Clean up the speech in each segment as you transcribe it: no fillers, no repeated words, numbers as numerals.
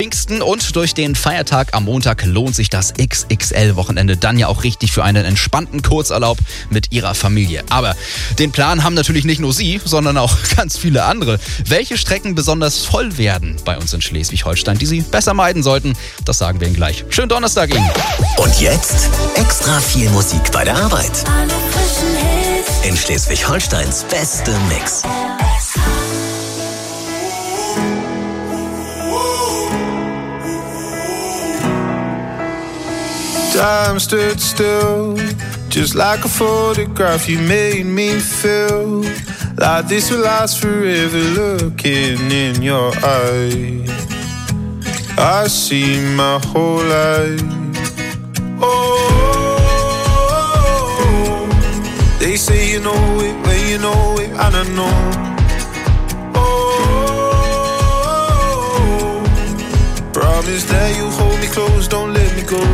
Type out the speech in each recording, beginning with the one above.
Pfingsten und durch den Feiertag am Montag lohnt sich das XXL-Wochenende dann ja auch richtig für einen entspannten Kurzurlaub mit Ihrer Familie. Aber den Plan haben natürlich nicht nur Sie, sondern auch ganz viele andere. Welche Strecken besonders voll werden bei uns in Schleswig-Holstein, die Sie besser meiden sollten, das sagen wir Ihnen gleich. Schönen Donnerstag Ihnen. Und jetzt extra viel Musik bei der Arbeit. In Schleswig-Holsteins beste Mix. Time stood still, just like a photograph. You made me feel like this will last forever. Looking in your eyes, I see my whole life. Oh, they say you know it when you know it, and I know. Oh, promise that you'll hold me close, don't let me go.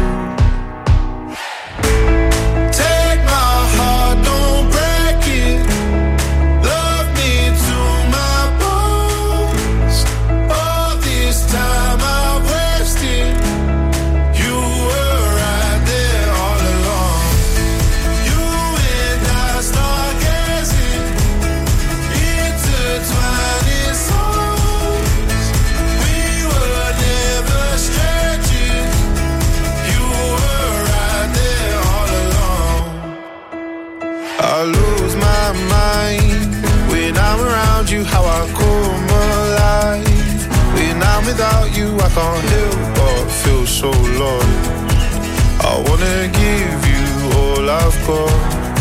I lose my mind when I'm around you, how I come alive. When I'm without you, I can't help but feel so lost. I wanna give you all I've got.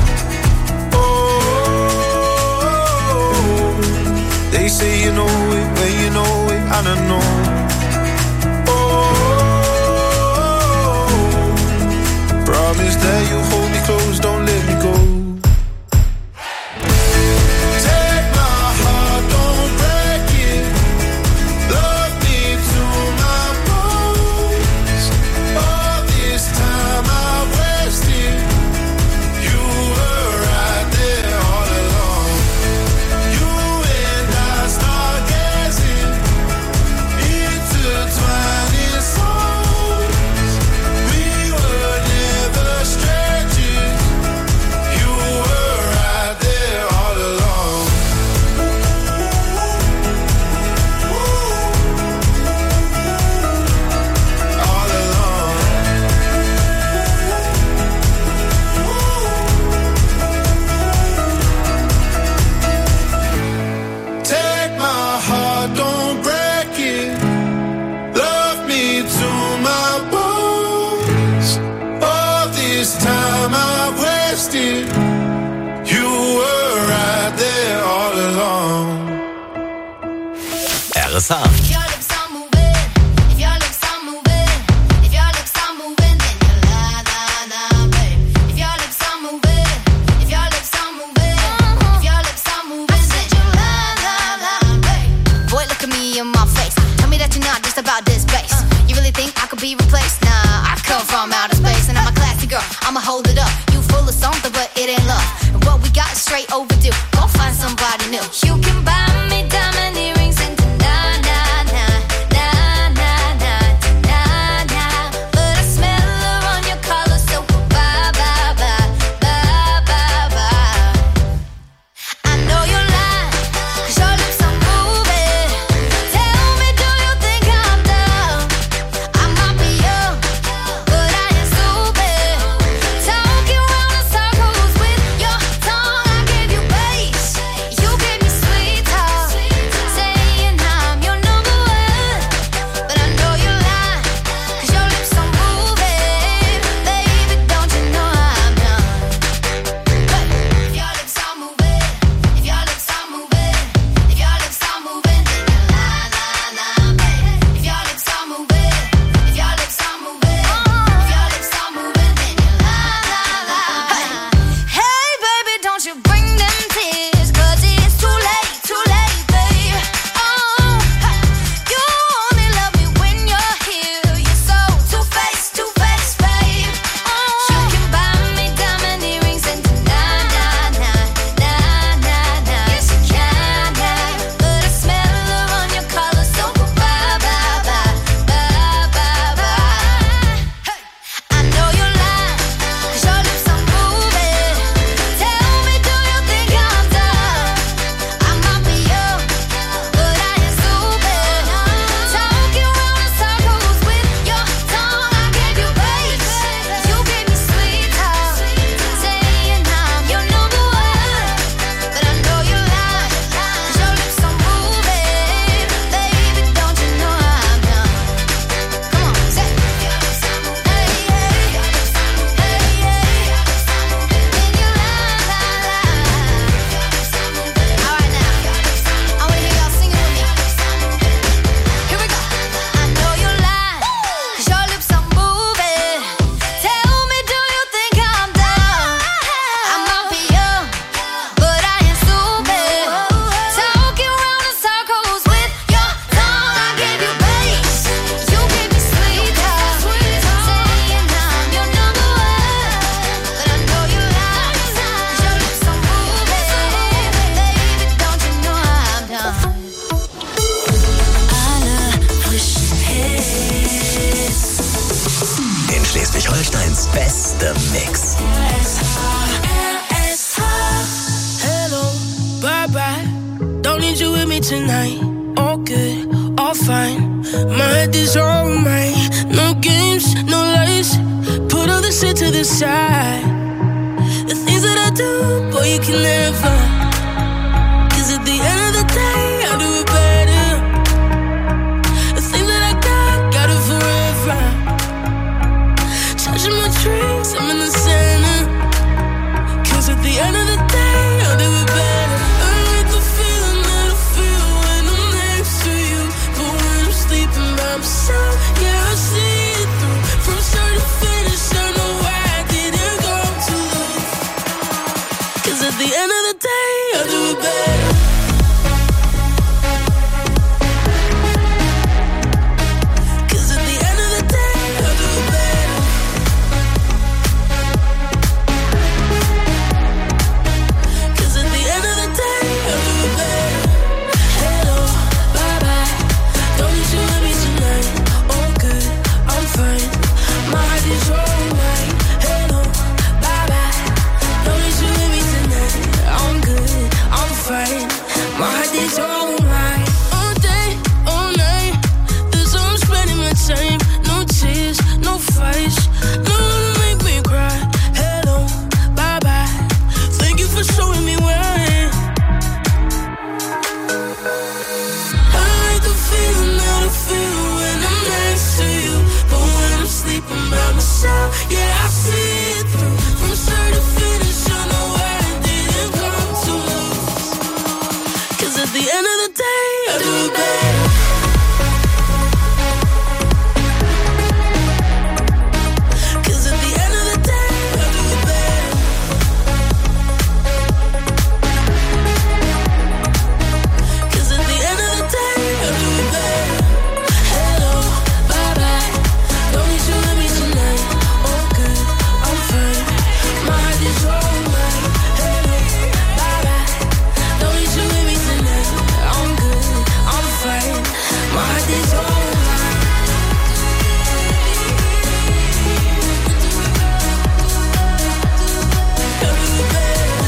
Oh, they say you know it when you know it, and I know. Oh, promise that you'll hold me close, don't let me go. RSA. About this bass, you really think I could be replaced? Nah, I come from outer space and I'm a classy girl, I'ma hold it up. You full of something but it ain't love, and what we got is straight overdue. Go find somebody new. You can buy me diamond earrings and but I smell her on your collar, so bye bye bye bye bye bye. I know you're lying, 'cause your lips are moving. Tell me, do you think I'm dumb? I might be young, but I ain't stupid. Talking round in circles with your tongue. I gave you bass, you gave me sweet Schleswig-Holsteins beste Mix. Hello, bye-bye. Don't need you with me tonight. All good, all fine. My head is all mine. No games, no lies. Put all the shit to the side. The things that I do, boy, you can never. Cause at the end of the day, I'll do it better. The things that I got it forever. Charging my drinks, I'm in the center. Cause at the end of the day, I'll do it better. I like the feeling that I feel when I'm next to you. But when I'm sleeping by myself, yeah, I see it through. From start to finish, I know why I didn't go to lose. Cause at the end of the day, I'll do it better. Cause at the end of the day, I'll do it better. Cause at the end of the day, I'll do it better. Hello, bye-bye. Don't need you with me tonight. All good, I'm fine. My heart is all mine. Hello, bye-bye. Don't need you with me tonight. I'm good, I'm fine. My heart is all mine. All day, all night. That's how I'm spending my time. No tears, no fights. No one to make me cry. Hello, bye-bye. Thank you for showing me why. I like the feeling that I feel when I'm next to you. But when I'm sleeping by myself, yeah, I see it through. From start to finish, I know why I didn't come to lose. Cause at the end of the day, I'll do it better. Cause at the end of the day, I'll do it better. Cause at the end of the day, I'll do it better. Hello, bye-bye. Don't need you with me tonight. All good, I'm fine. My heart is all mine. Hello, bye-bye. Don't need you with me tonight. I'm good, I'm fine. My heart is all mine. I'll do it better.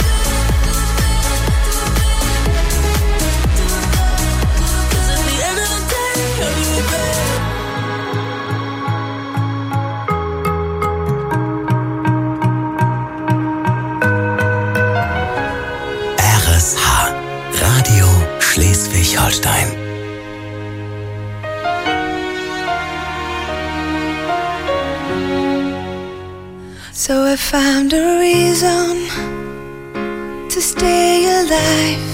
Cause at the end of the day, I'll do it better. RSH, Radio Schleswig-Holstein. So I found a reason to stay alive.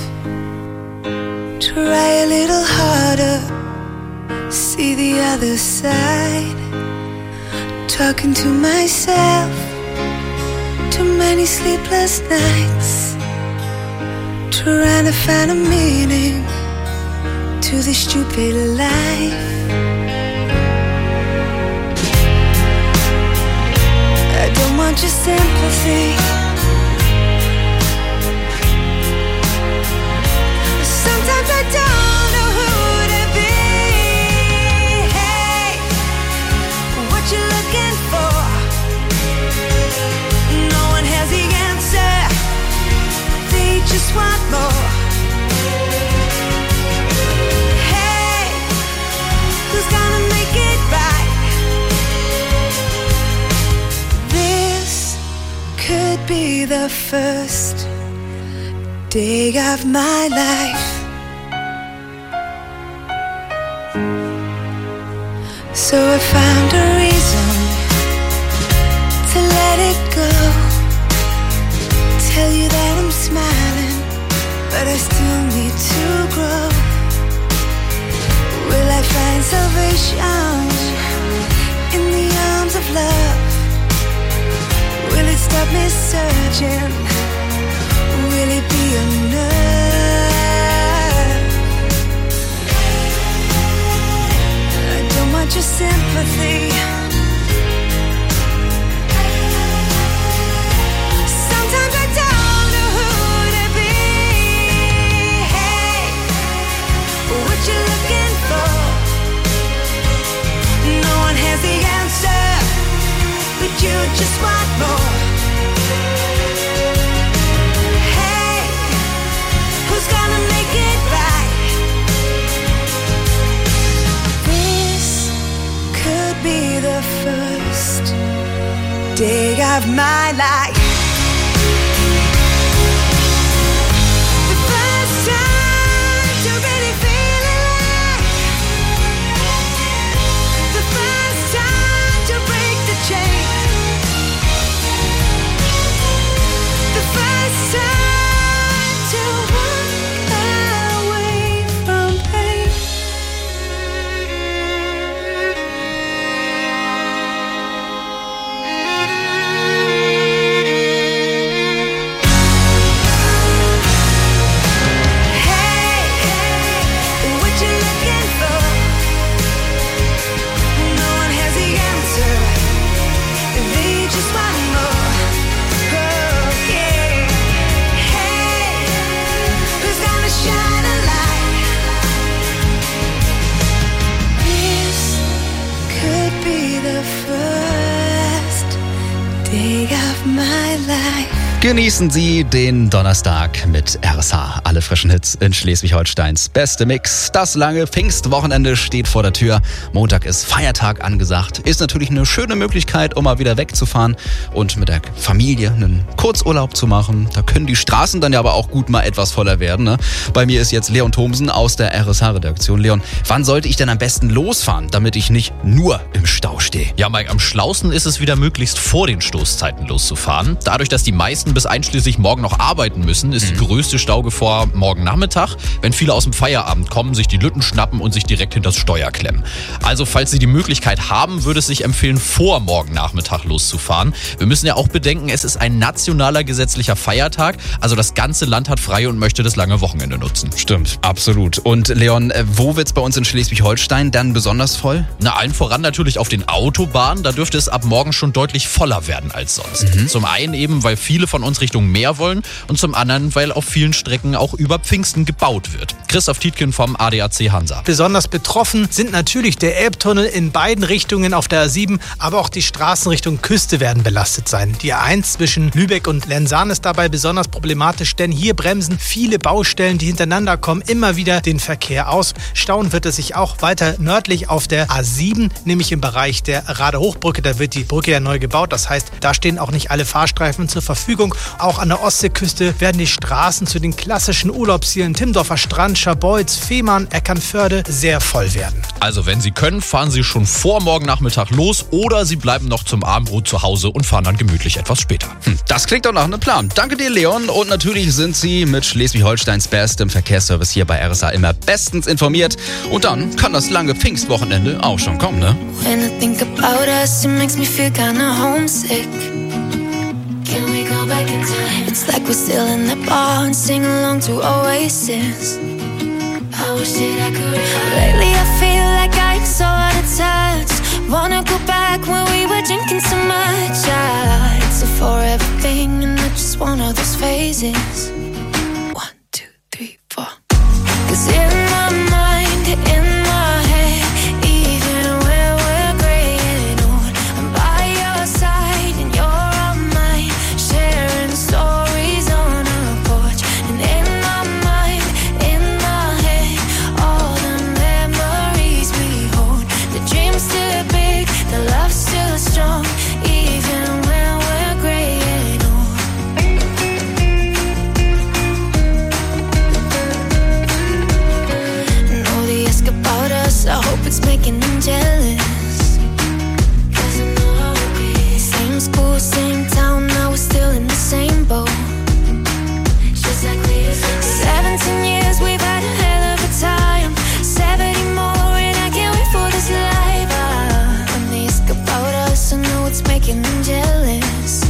Try a little harder, see the other side. Talking to myself, too many sleepless nights. Trying to find a meaning to this stupid life. I don't want your sympathy. Sometimes I don't know who to be. Hey, what you looking for? No one has the answer. They just want more. Hey, who's gonna make it right? This could be the first day of my life. So I found a reason to let it go. Tell you that I'm smiling, but I still need to grow. Will I find salvation in the arms of love? Will it stop me searching? Will it be enough? I don't want your sympathy. Sometimes I don't know who to be. Hey, what you looking for? No one has the answer. We just want more. Hey, who's gonna make it right? This could be the first day of my life. The first time to really feel alive. The first time to break the chain. The first time to walk away from pain. Hey, what you looking for? No one has the answer. They just want more. Oh, yeah. Hey, who's gonna shine a light? This could be the first day of my life. Genießen Sie den Donnerstag mit RSH. Alle frischen Hits in Schleswig-Holsteins beste Mix. Das lange Pfingstwochenende steht vor der Tür. Montag ist Feiertag angesagt. Ist natürlich eine schöne Möglichkeit, um mal wieder wegzufahren und mit der Familie einen Kurzurlaub zu machen. Da können die Straßen dann ja aber auch gut mal etwas voller werden. Ne? Bei mir ist jetzt Leon Thomsen aus der RSH-Redaktion. Leon, wann sollte ich denn am besten losfahren, damit ich nicht nur im Stau stehe? Ja, Mike, am schlausten ist es wieder möglichst vor den Stoßzeiten loszufahren. Dadurch, dass die meisten bis einschließlich morgen noch arbeiten müssen, ist die größte Staugefahr morgen Nachmittag, wenn viele aus dem Feierabend kommen, sich die Lütten schnappen und sich direkt hinters Steuer klemmen. Also, falls Sie die Möglichkeit haben, würde es sich empfehlen, vor morgen Nachmittag loszufahren. Wir müssen ja auch bedenken, es ist ein nationaler gesetzlicher Feiertag, also das ganze Land hat frei und möchte das lange Wochenende nutzen. Stimmt, absolut. Und Leon, wo wird's bei uns in Schleswig-Holstein dann besonders voll? Na, allen voran natürlich auf den Autobahnen, da dürfte es ab morgen schon deutlich voller werden als sonst. Zum einen eben, weil viele von uns Richtung Meer wollen und zum anderen, weil auf vielen Strecken auch über Pfingsten gebaut wird. Christoph Tietgen vom ADAC Hansa. Besonders betroffen sind natürlich der Elbtunnel in beiden Richtungen auf der A7, aber auch die Straßen Richtung Küste werden belastet sein. Die A1 zwischen Lübeck und Lenzahn ist dabei besonders problematisch, denn hier bremsen viele Baustellen, die hintereinander kommen, immer wieder den Verkehr aus. Stauen wird es sich auch weiter nördlich auf der A7, nämlich im Bereich der Radehochbrücke. Da wird die Brücke ja neu gebaut, das heißt, da stehen auch nicht alle Fahrstreifen zur Verfügung. Auch an der Ostseeküste werden die Straßen zu den klassischen Urlaubszielen Timmendorfer Strand, Scharbeutz, Fehmarn, Eckernförde sehr voll werden. Also wenn Sie können, fahren Sie schon vor morgen Nachmittag los oder Sie bleiben noch zum Abendbrot zu Hause und fahren dann gemütlich etwas später. Das klingt doch nach einem Plan. Danke dir, Leon. Und natürlich sind Sie mit Schleswig-Holsteins bestem Verkehrsservice hier bei RSH immer bestens informiert. Und dann kann das lange Pfingstwochenende auch schon kommen, ne? When I think about us, it makes me feel kinda homesick. Can we go back in time? It's like we're still in the bar and sing along to Oasis. I wish that I could. Lately I feel like I'm so out of touch. Wanna go back when we were drinking so much. It's a forever thing and I just want all those phases. 1, 2, 3, 4. 'Cause in my mind, in my head, even when we're graying old, I'm by your side and you're on mine, sharing stories on a porch. And in my mind, in my head, all the memories we hold. The dream's still big, the love's still strong, even when we're graying old. And all they ask about us, I hope it's making them jealous. 'Cause I know how it is. Same school, same town, now we're still in the same boat. Just like we used to be. 17 years, we've had a hell of a time. 70 more, and I can't wait for this life. When they ask about us, I know it's making them jealous.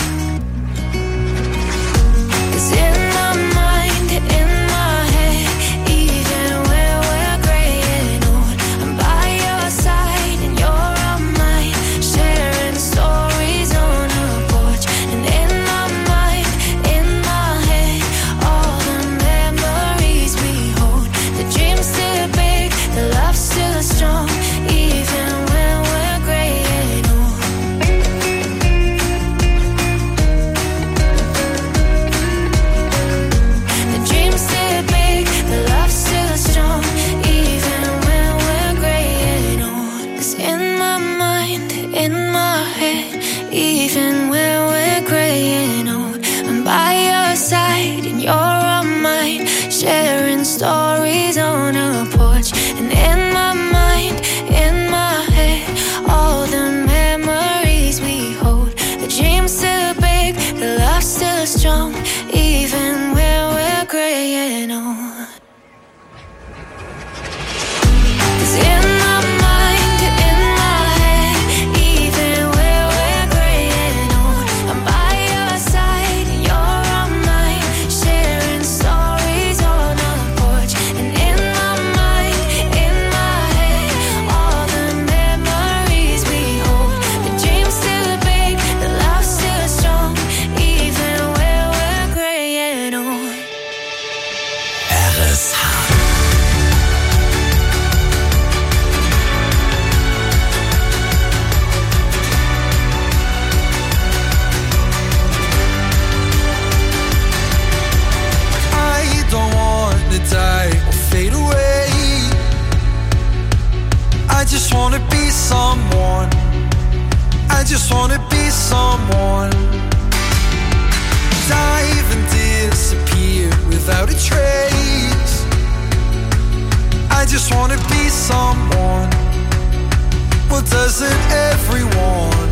'Cause in my mind, in my head, even when we're graying old, I'm by your side and you're on mine, sharing stories on a porch. And in my mind, in my head, all the memories we hold. The dream's still big, the love's still strong, even when we're graying old. someone. I just wanna be someone. Dive and disappear without a trace. I just wanna be someone. Well, doesn't everyone?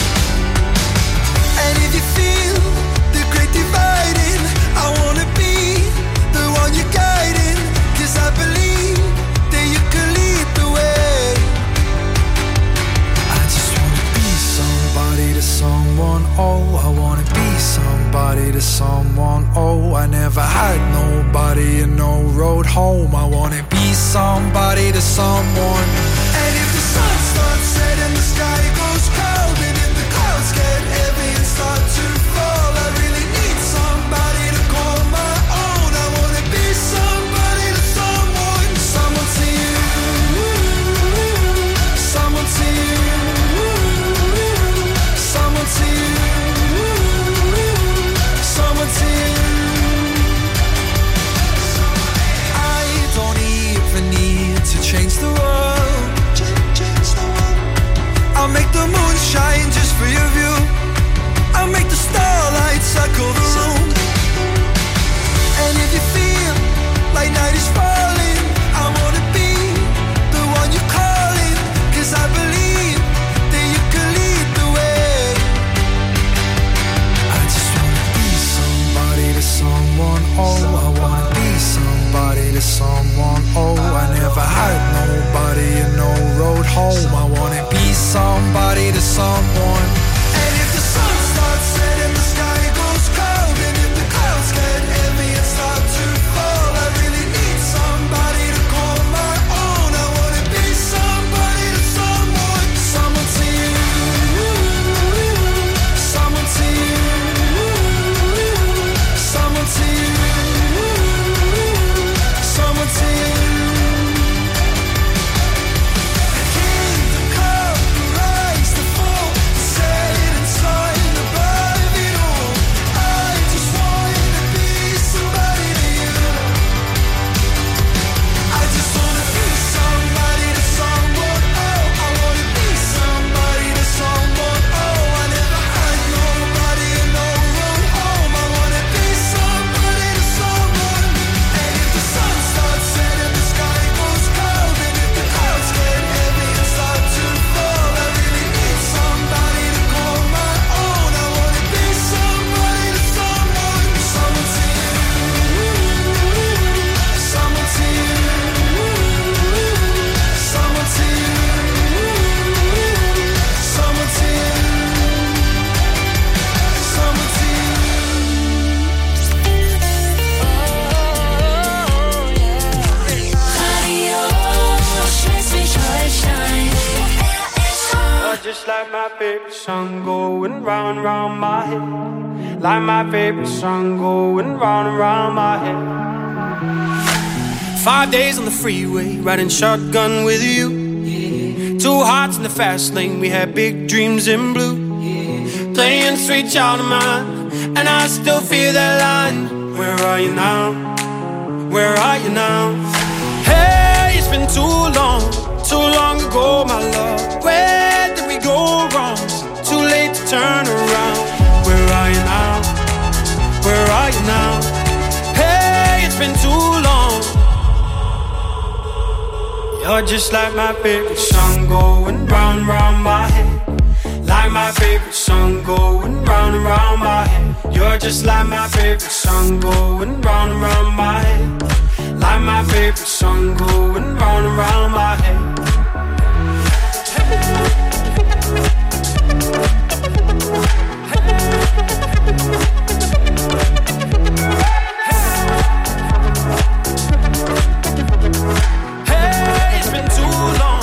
And if you feel the great dividing, I wanna be the one you're guiding. 'Cause I believe that you can lead the way. I just wanna be somebody to someone. Oh, I wanna be somebody to someone. Oh, I never had nobody and no road home. I wanna be somebody to someone. And if the sun starts setting, the sky goes cold, and if the clouds get heavy and start to fall, I really need somebody to call my own. I wanna be somebody to someone. Someone to you, someone to you, someone to you, someone to you. I don't even need to change the world. I'll make the moon shine just for your view. I'll make the starlight circle the room. And if you feel like night is falling, I wanna be the one you're calling. 'Cause I believe that you can lead the way. I just wanna be somebody to someone. Oh, I wanna be somebody to someone. Oh, I never had nobody and no road home. I wanna be somebody to someone. And if the sun starts setting, the sky goes cold, and if the clouds get heavy and start to fall, I really need somebody to call my own. I wanna be somebody to someone. Someone to you, someone to you, someone to you, someone to you. The kingdom come, the rise, the fall, the setting sun above it all. I just wanna be somebody to you. I just wanna be somebody to someone. Oh, I wanna be somebody to someone. Oh, I never had nobody and no road home. I wanna be somebody to someone. And if the sun starts setting, the sky goes cold, and if the clouds get heavy and start to fall, I really need somebody to call my own. I wanna be somebody to someone. Someone to you, someone to you, someone to you, someone to you, someone to you. Radio Schleswig-Holstein. Just like my favorite song going round and round my head. Like my favorite song going round and round my head. 5 days on the freeway, riding shotgun with you. Two hearts in the fast lane, we had big dreams in blue. Playing sweet child of mine, and I still feel that line. Where are you now? Where are you now? Hey, it's been too long ago, my love. Where did we go wrong? Too late to turn around. Where are you now? Where are you now? Hey, it's been too long. You're just like my favorite song going round and round my head. Like my favorite song going round and round my head. You're just like my favorite song going round and round my head. Like my favorite song going round and round my head. Hey, it's been too long.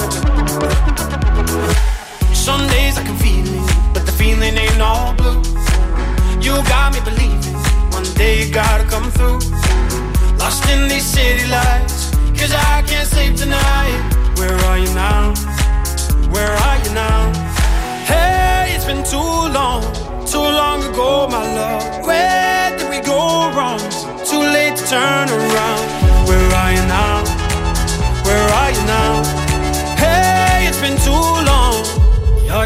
Some days I can feel it, but the feeling ain't all blue. You got me believing one day you gotta come through. Lost in these city lights, 'cause I can't sleep tonight. Where are you now? Where are you now? Hey, it's been too long ago, my love. Where did we go wrong? Too late to turn around. Where are you now? Where are you now? Hey, it's been too long.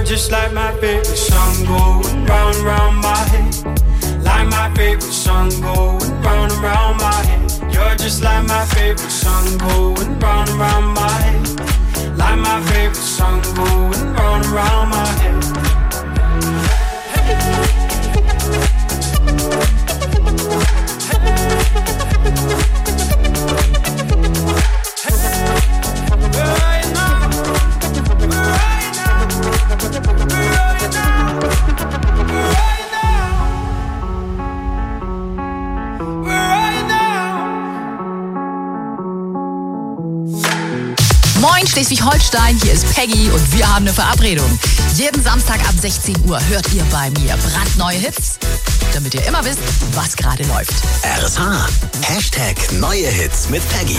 just like my favorite song going round and round my head. Like my favorite song going round and round my head. You're just like my favorite song going round and round my head. Like my favorite song going round and round my head. Moin Schleswig-Holstein, hier ist Peggy und wir haben eine Verabredung. Jeden Samstag ab 16 Uhr hört ihr bei mir brandneue Hits, damit ihr immer wisst, was gerade läuft. RSH. Hashtag neue Hits mit Peggy.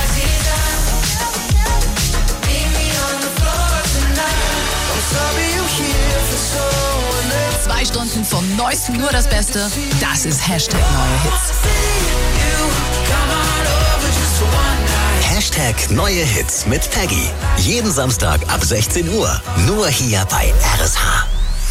2 Stunden vom Neuesten, nur das Beste. Das ist Hashtag neue Hits. Hashtag neue Hits mit Peggy. Jeden Samstag ab 16 Uhr. Nur hier bei RSH.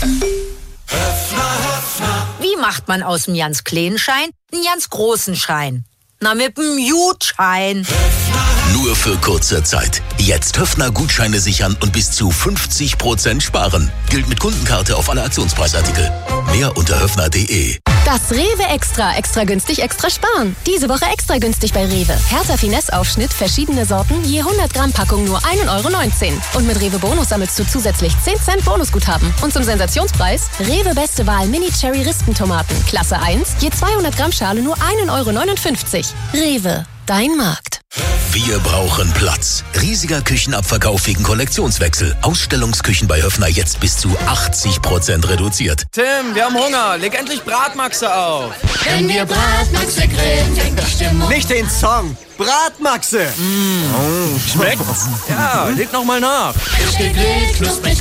Wie macht man aus dem ganz kleinen Schein einen ganz großen Schein? Na, mit dem Jutschein. Nur für kurze Zeit. Jetzt Höfner-Gutscheine sichern und bis zu 50% sparen. Gilt mit Kundenkarte auf alle Aktionspreisartikel. Mehr unter höfner.de. Das Rewe Extra günstig, extra sparen. Diese Woche extra günstig bei Rewe. Hertha Finesse-Aufschnitt, verschiedene Sorten, je 100 Gramm Packung nur 1,19 € Und mit Rewe Bonus sammelst du zusätzlich 10 Cent Bonusguthaben. Und zum Sensationspreis, Rewe Beste Wahl Mini-Cherry-Rispentomaten. Klasse 1, je 200 Gramm Schale nur 1,59 €. Rewe, dein Markt. Wir brauchen Platz. Riesiger Küchenabverkauf wegen Kollektionswechsel. Ausstellungsküchen bei Höfner jetzt bis zu 80% reduziert. Tim, wir haben Hunger. Leg endlich Bratmaxe auf. Wenn wir Bratmaxe grillen, fängt die Stimmung. Nicht den Song. Bratmaxe. Schmeckt's? Ja, leg noch mal nach. Frisch gegrillt, knusprig.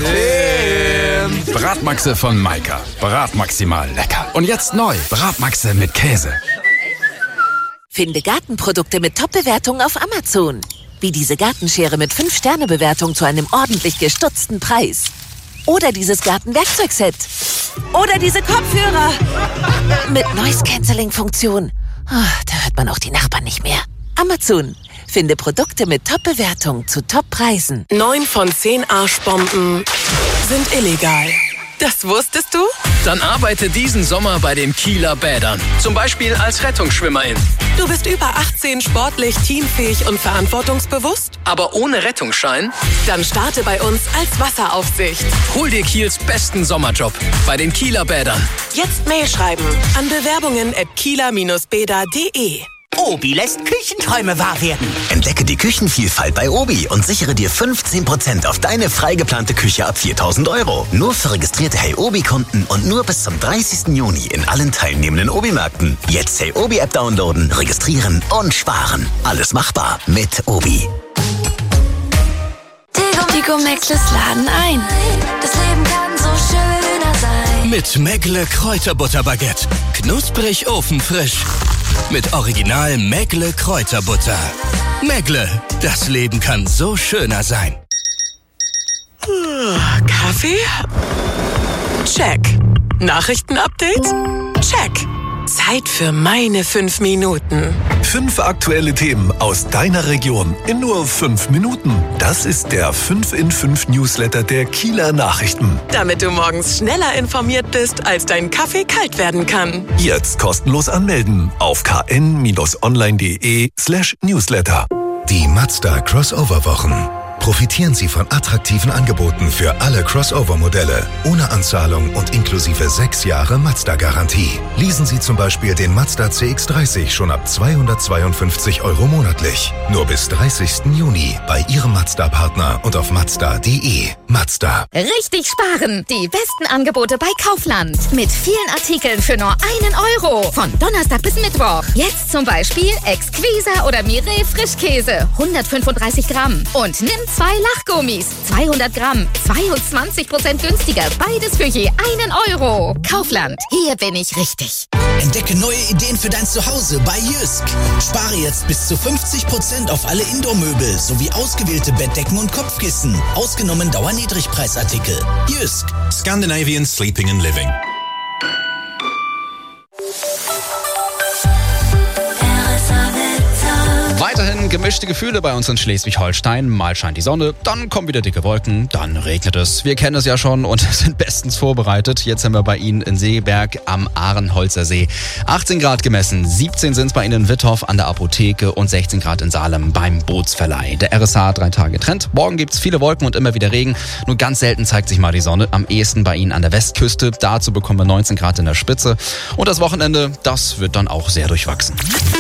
Bratmaxe von Maika. Bratmaximal lecker. Und jetzt neu. Bratmaxe mit Käse. Finde Gartenprodukte mit Top-Bewertungen auf Amazon. Wie diese Gartenschere mit 5-Sterne-Bewertung zu einem ordentlich gestutzten Preis. Oder dieses Gartenwerkzeugset. Oder diese Kopfhörer mit Noise-Canceling-Funktion. Da hört man auch die Nachbarn nicht mehr. Amazon. Finde Produkte mit Top-Bewertung zu Top-Preisen. 9 von 10 Arschbomben sind illegal. Das wusstest du? Dann arbeite diesen Sommer bei den Kieler Bädern. Zum Beispiel als Rettungsschwimmerin. Du bist über 18, sportlich, teamfähig und verantwortungsbewusst? Aber ohne Rettungsschein? Dann starte bei uns als Wasseraufsicht. Hol dir Kiels besten Sommerjob bei den Kieler Bädern. Jetzt Mail schreiben an bewerbungen@kieler-bäder.de. Obi lässt Küchenträume wahr werden. Entdecke die Küchenvielfalt bei Obi und sichere dir 15% auf deine frei geplante Küche ab 4.000 €. Nur für registrierte Hey Obi-Kunden und nur bis zum 30. Juni in allen teilnehmenden Obi-Märkten. Jetzt Hey Obi-App downloaden, registrieren und sparen. Alles machbar mit Obi. Tigo Mäckles laden ein. Das Leben kann so schöner sein. Mit Mäckle Kräuterbutterbaguette. Knusprig ofenfrisch. Mit Original Mäckle Kräuterbutter. Mäckle, das Leben kann so schöner sein. Kaffee? Check. Nachrichtenupdate? Check. Zeit für meine 5 Minuten. 5 aktuelle Themen aus deiner Region in nur 5 Minuten. Das ist der 5 in 5 Newsletter der Kieler Nachrichten. Damit du morgens schneller informiert bist, als dein Kaffee kalt werden kann. Jetzt kostenlos anmelden auf kn-online.de/Newsletter. Die Mazda Crossover-Wochen. Profitieren Sie von attraktiven Angeboten für alle Crossover-Modelle, ohne Anzahlung und inklusive 6 Jahre Mazda-Garantie. Leasen Sie zum Beispiel den Mazda CX-30 schon ab 252 € monatlich. Nur bis 30. Juni bei Ihrem Mazda-Partner und auf mazda.de. Mazda. Richtig sparen! Die besten Angebote bei Kaufland. Mit vielen Artikeln für nur 1 €. Von Donnerstag bis Mittwoch. Jetzt zum Beispiel Exquisa oder Mireille Frischkäse. 135 Gramm. Und nimm 2 Lachgummis. 200 Gramm. 22% günstiger. Beides für je 1 €. Kaufland. Hier bin ich richtig. Entdecke neue Ideen für dein Zuhause bei Jysk. Spare jetzt bis zu 50% auf alle Indoor-Möbel sowie ausgewählte Bettdecken und Kopfkissen. Ausgenommen Dauernähigkeit. Niedrigpreisartikel. Jysk. Scandinavian Sleeping and Living. Weiterhin gemischte Gefühle bei uns in Schleswig-Holstein. Mal scheint die Sonne, dann kommen wieder dicke Wolken, dann regnet es. Wir kennen es ja schon und sind bestens vorbereitet. Jetzt sind wir bei Ihnen in Seeberg am Ahrenholzer See. 18 Grad gemessen, 17 sind es bei Ihnen in Wittorf an der Apotheke und 16 Grad in Salem beim Bootsverleih. Der RSH 3 Tage Trend. Morgen gibt es viele Wolken und immer wieder Regen. Nur ganz selten zeigt sich mal die Sonne. Am ehesten bei Ihnen an der Westküste. Dazu bekommen wir 19 Grad in der Spitze. Und das Wochenende, das wird dann auch sehr durchwachsen.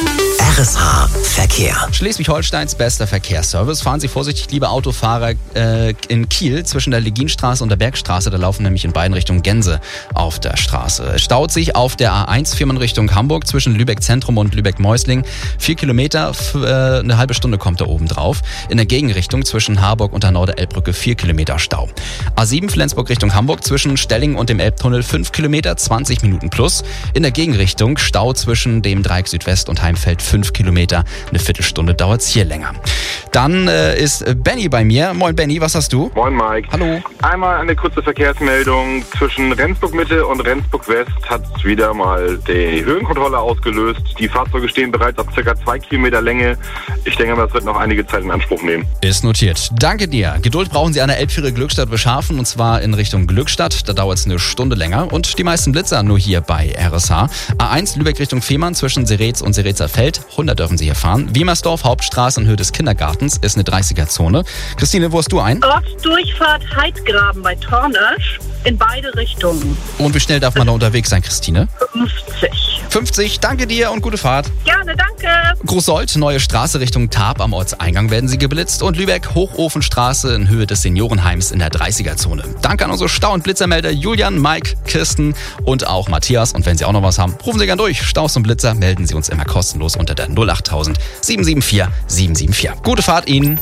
RSH Verkehr. Schleswig-Holsteins bester Verkehrsservice. Fahren Sie vorsichtig, liebe Autofahrer, in Kiel zwischen der Leginstraße und der Bergstraße. Da laufen nämlich in beiden Richtungen Gänse auf der Straße. Es staut sich auf der A1 Firmen Richtung Hamburg zwischen Lübeck Zentrum und Lübeck-Meusling. 4 Kilometer, eine halbe Stunde kommt da oben drauf. In der Gegenrichtung zwischen Harburg und der Norde-Elbbrücke 4 Kilometer Stau. A7 Flensburg Richtung Hamburg zwischen Stellingen und dem Elbtunnel 5 Kilometer, 20 Minuten plus. In der Gegenrichtung Stau zwischen dem Dreieck Südwest und Heimfeld 5 Kilometer, eine Viertelstunde dauert's hier länger. Dann ist Benny bei mir. Moin Benny, was hast du? Moin Mike. Hallo. Einmal eine kurze Verkehrsmeldung. Zwischen Rendsburg Mitte und Rendsburg West hat wieder mal die Höhenkontrolle ausgelöst. Die Fahrzeuge stehen bereits ab ca. 2 Kilometer Länge. Ich denke mal, das wird noch einige Zeit in Anspruch nehmen. Ist notiert. Danke dir. Geduld brauchen Sie an der Elbfähre Glückstadt Beschafen und zwar in Richtung Glückstadt. Da dauert es eine Stunde länger und die meisten Blitzer nur hier bei RSH. A1 Lübeck Richtung Fehmarn zwischen Seretz und Seretzer Feld. 100 dürfen Sie hier fahren. Wiemersdorf, Hauptstraße in Höhe des Kindergartens ist eine 30er-Zone. Christine, wo hast du ein? Ortsdurchfahrt Heidgraben bei Tornösch in beide Richtungen. Und wie schnell darf man da unterwegs sein, Christine? 50. 50, danke dir und gute Fahrt. Gerne, danke. Großsold, neue Straße Richtung Tarp am Ortseingang werden sie geblitzt und Lübeck, Hochofenstraße in Höhe des Seniorenheims in der 30er-Zone. Danke an unsere Stau- und Blitzermelder Julian, Mike, Kirsten und auch Matthias. Und wenn Sie auch noch was haben, rufen Sie gern durch. Staus und Blitzer melden Sie uns immer kostenlos unter der 08000 774 774. Gute Fahrt Ihnen.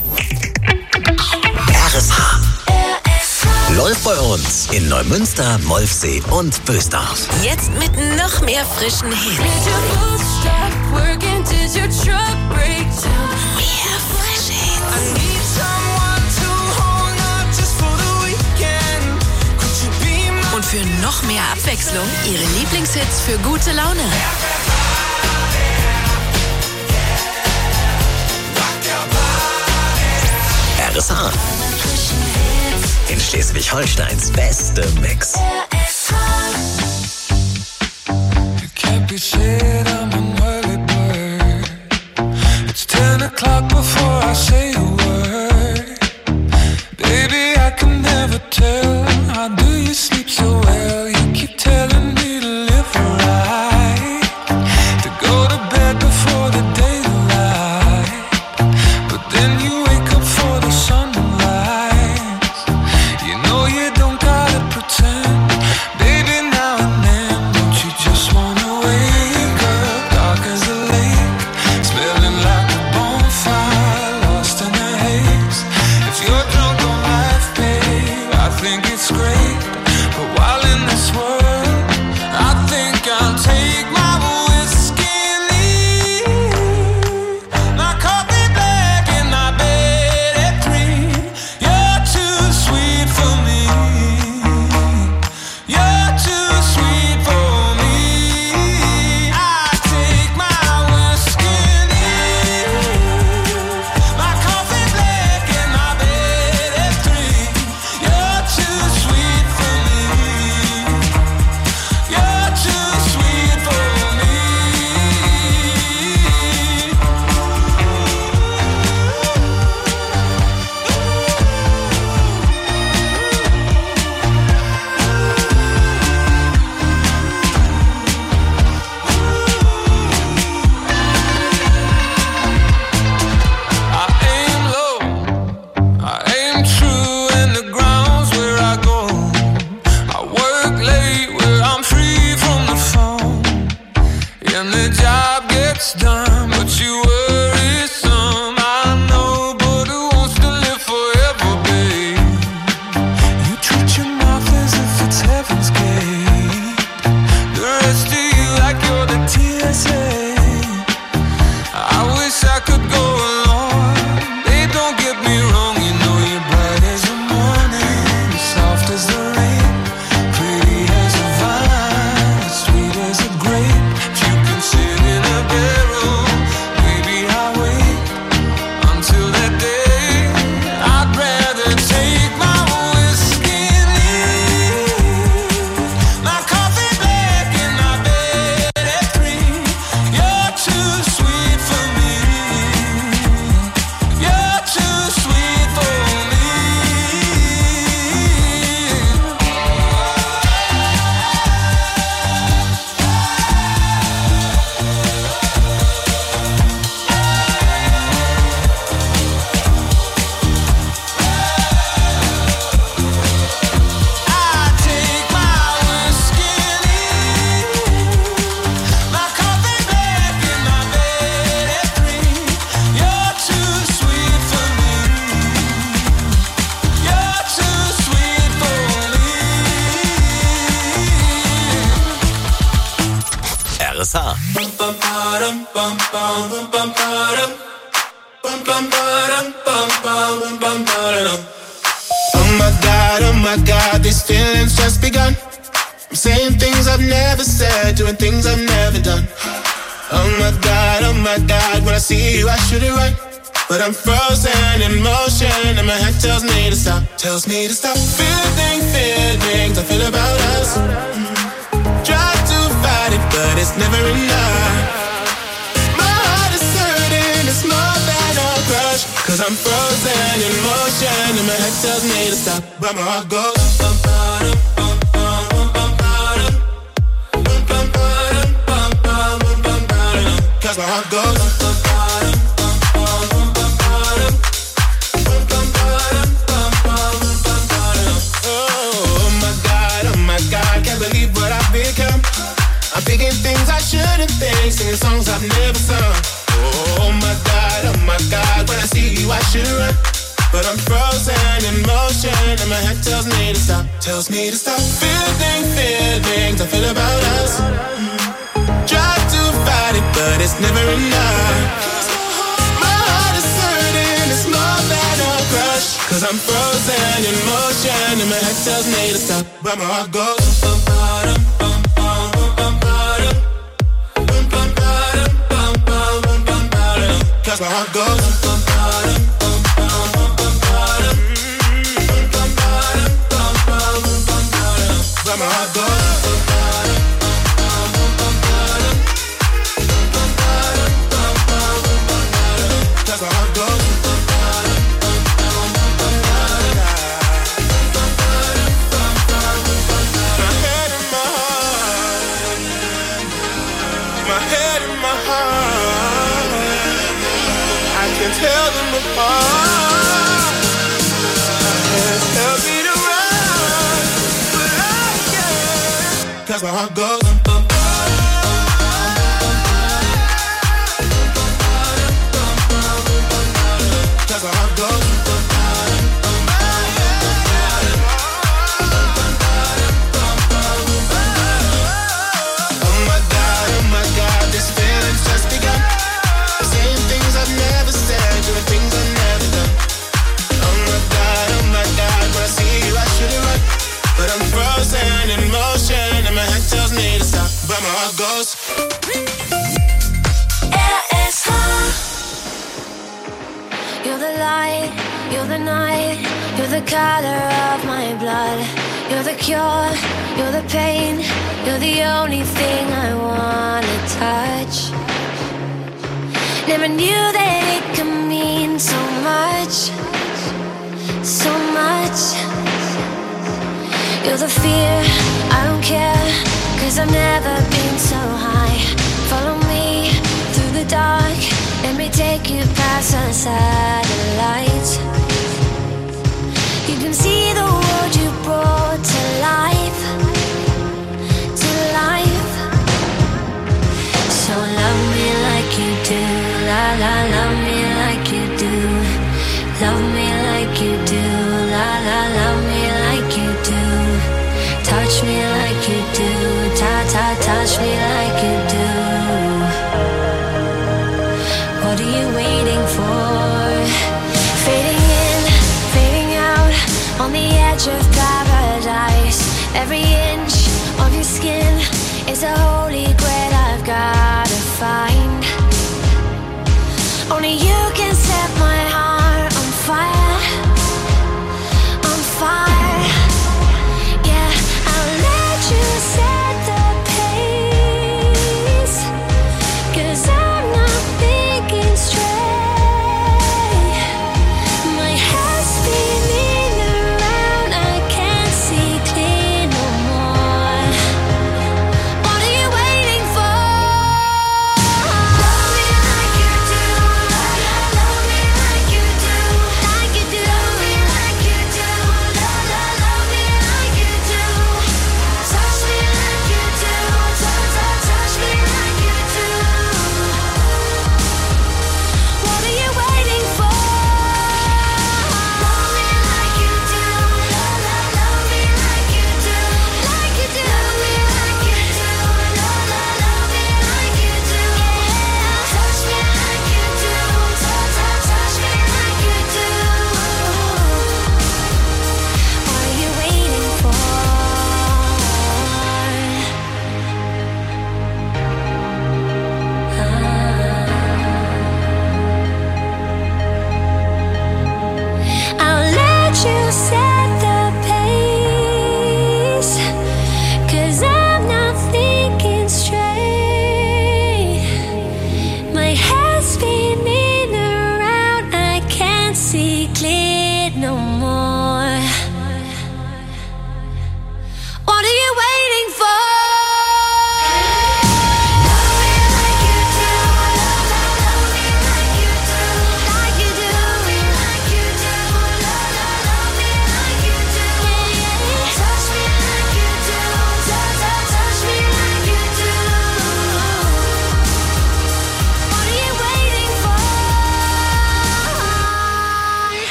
RSH läuft bei uns in Neumünster, Molfsee und Bösdorf. Jetzt mit noch mehr frischen Hits. Mehr frische Hits. Und für noch mehr Abwechslung Ihre Lieblingshits für gute Laune. RSH. In Schleswig-Holsteins beste Mix. Can't be said I'm an early bird. It's 10 o'clock before I say a word. Baby, I can never tell. How do you sleep so well? You keep telling me to live right, to go to bed before the daylight. But then you wake up for the sunrise. You know you don't gotta pretend. Baby, now and then, don't you just wanna wake up? Dark as a lake, smelling like a bonfire, lost in the haze. If you're drunk on life, babe, I think schweres Haar. Oh my God, these feelings just begun. I'm saying things I've never said, doing things I've never done. Oh my God, when I see you I should it right. But I'm frozen in motion and my head tells me to stop. Feeling feelings I feel about us. Try to fight it, but it's never enough. My heart is hurting, it's more than a crush. Cause I'm frozen in motion and my head tells me to stop. But my heart goes cause my heart goes oh my God, can't believe what I've become. I'm thinking things I shouldn't think, singing songs I've never sung. Oh my God, when I see you I should run. But I'm frozen in motion and my head tells me to stop. Feeling feelings I feel about us. Try to fight it, but it's never enough. My heart is hurting, it's more than a crush. Cause I'm frozen in motion and my head tells me to stop. But my heart goes cause my heart goes but my heart goes cause my heart goes my head and my heart I can tell them apart. I can't help me to run, but I can't. Cause my heart goes cause my heart goes oh my God, this feeling's just begun. Saying things I've never said, doing things I've never done. Oh my God, when I see you I should it right. But I'm frozen in motion and my head tells me to stop. But my heart goes You're the light, you're the night, you're the color of my blood. You're the cure, you're the pain, you're the only thing I wanna touch. Never knew that it could mean so much, so much. You're the fear, I don't care, cause I've never been so high. Follow me through the dark, let me take you past the satellites. You can see the world you brought to life, to life. So love me like you do, la la, love me like you do. Love me like you do, la la, love me like you do. Touch me like you do, ta ta, touch me like you do. What are you waiting for? Fading in, fading out, on the edge of paradise. Every inch of your skin is a holy grail I've gotta find. Only you can set my heart on fire, on fire. Yeah, I'll let you set the pace, cause I'm not thinking straight. My head's spinning around, I can't see clear no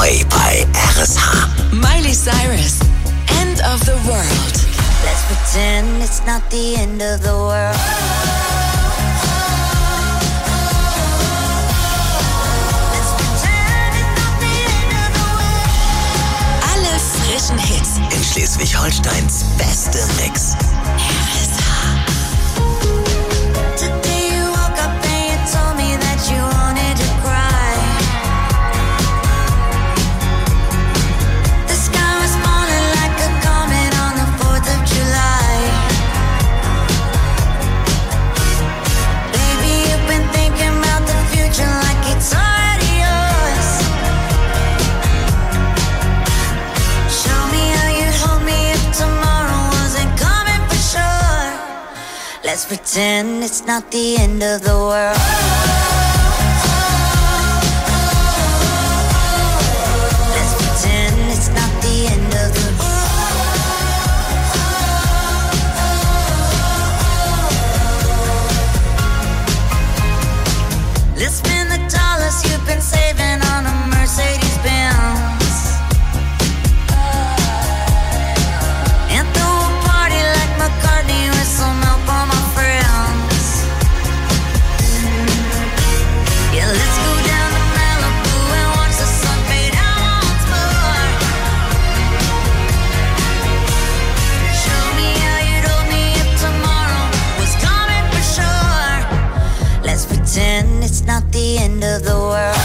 neu bei RSH. Miley Cyrus, End of the World. Let's pretend it's not the end of the world. Alle frischen Hits. In Schleswig-Holsteins beste Mix. Today you woke up and you told me that you wanted to cry. The sky was falling like a comet on the 4th of July. Baby, you've been thinking about the future like it's already yours. Show me how you'd hold me if tomorrow wasn't coming for sure. Let's pretend it's not the end of the world. Let's pretend it's not the end of the world. Let's spend the dollars you've been saving on a Mercedes-Benz. And throw a party like McCartney with some help on my friends. Yeah, let's go down to Malibu and watch the sun fade out once more. Show me how you'd hold me if tomorrow was coming for sure. Let's pretend it's not the end of the world.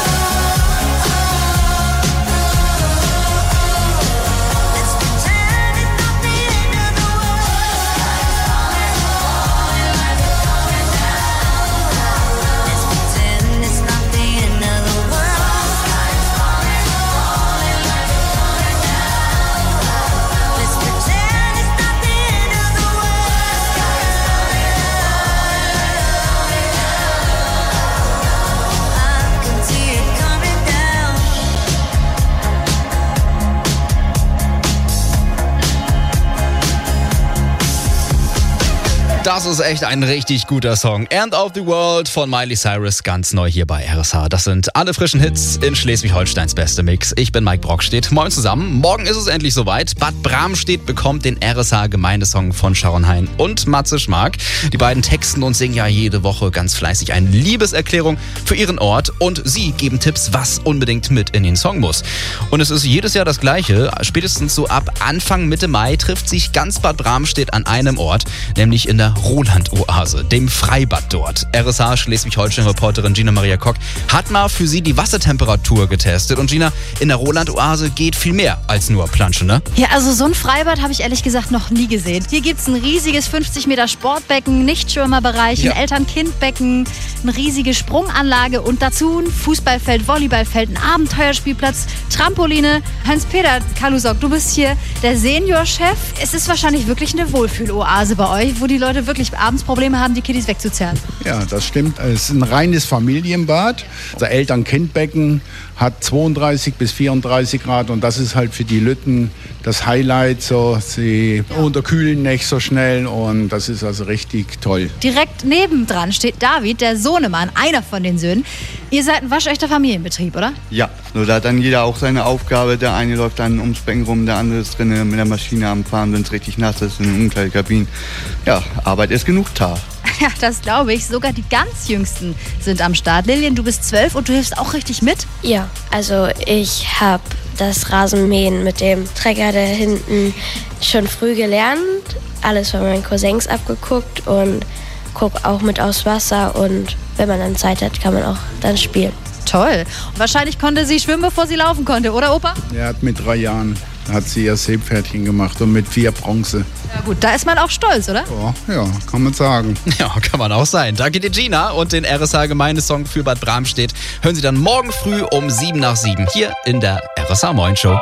Das ist echt ein richtig guter Song. End of the World von Miley Cyrus, ganz neu hier bei RSH. Das sind alle frischen Hits in Schleswig-Holsteins beste Mix. Ich bin Mike Brockstedt. Moin zusammen. Morgen ist es endlich soweit. Bad Bramstedt bekommt den RSH-Gemeindesong von Sharon Hein und Matze Schmark. Die beiden texten und singen ja jede Woche ganz fleißig eine Liebeserklärung für ihren Ort. Und sie geben Tipps, was unbedingt mit in den Song muss. Und es ist jedes Jahr das Gleiche. Spätestens so ab Anfang Mitte Mai trifft sich ganz Bad Bramstedt an einem Ort, nämlich in der Roland-Oase, dem Freibad dort. RSH Schleswig-Holstein-Reporterin Gina Maria Kock hat mal für sie die Wassertemperatur getestet. Und Gina, in der Roland-Oase geht viel mehr als nur Planschen, ne? Ja, also so ein Freibad habe ich ehrlich gesagt noch nie gesehen. Hier gibt es ein riesiges 50 Meter Sportbecken, Nichtschwimmerbereich, ein Eltern-Kind-Becken, eine riesige Sprunganlage und dazu ein Fußballfeld, Volleyballfeld, ein Abenteuerspielplatz, Trampoline. Hans-Peter Kalusok, du bist hier der Seniorchef. Es ist wahrscheinlich wirklich eine Wohlfühloase bei euch, wo die Leute wirklich abends Probleme haben, die Kiddies wegzuzerren. Ja, das stimmt. Es ist ein reines Familienbad. Unser Eltern-Kind-Becken hat 32 bis 34 Grad und das ist halt für die Lütten das Highlight. So, sie unterkühlen nicht so schnell und das ist also richtig toll. Direkt nebendran steht David, der Sohnemann, einer von den Söhnen. Ihr seid ein waschechter Familienbetrieb, oder? Ja, nur da hat dann jeder auch seine Aufgabe. Der eine läuft dann ums Becken rum, der andere ist drinnen mit der Maschine am Fahren, wenn es richtig nass ist, in den Umkleidekabinen. Ja, Arbeit ist genug da. Ja, das glaube ich. Sogar die ganz Jüngsten sind am Start. Lilian, du bist 12 und du hilfst auch richtig mit? Ja, also ich habe das Rasenmähen mit dem Trecker da hinten schon früh gelernt. Alles von meinen Cousins abgeguckt und gucke auch mit aufs Wasser. Und wenn man dann Zeit hat, kann man auch dann spielen. Toll. Und wahrscheinlich konnte sie schwimmen, bevor sie laufen konnte, oder Opa? Ja, mit 3 Jahren hat sie ihr Seepferdchen gemacht und mit 4 Bronze. Ja gut, da ist man auch stolz, oder? Ja, kann man sagen. Ja, kann man auch sein. Danke dir, Gina. Und den RSH-Gemeindesong für Bad Bramstedt hören Sie dann morgen früh um 7 nach 7 hier in der RSH Morning Show.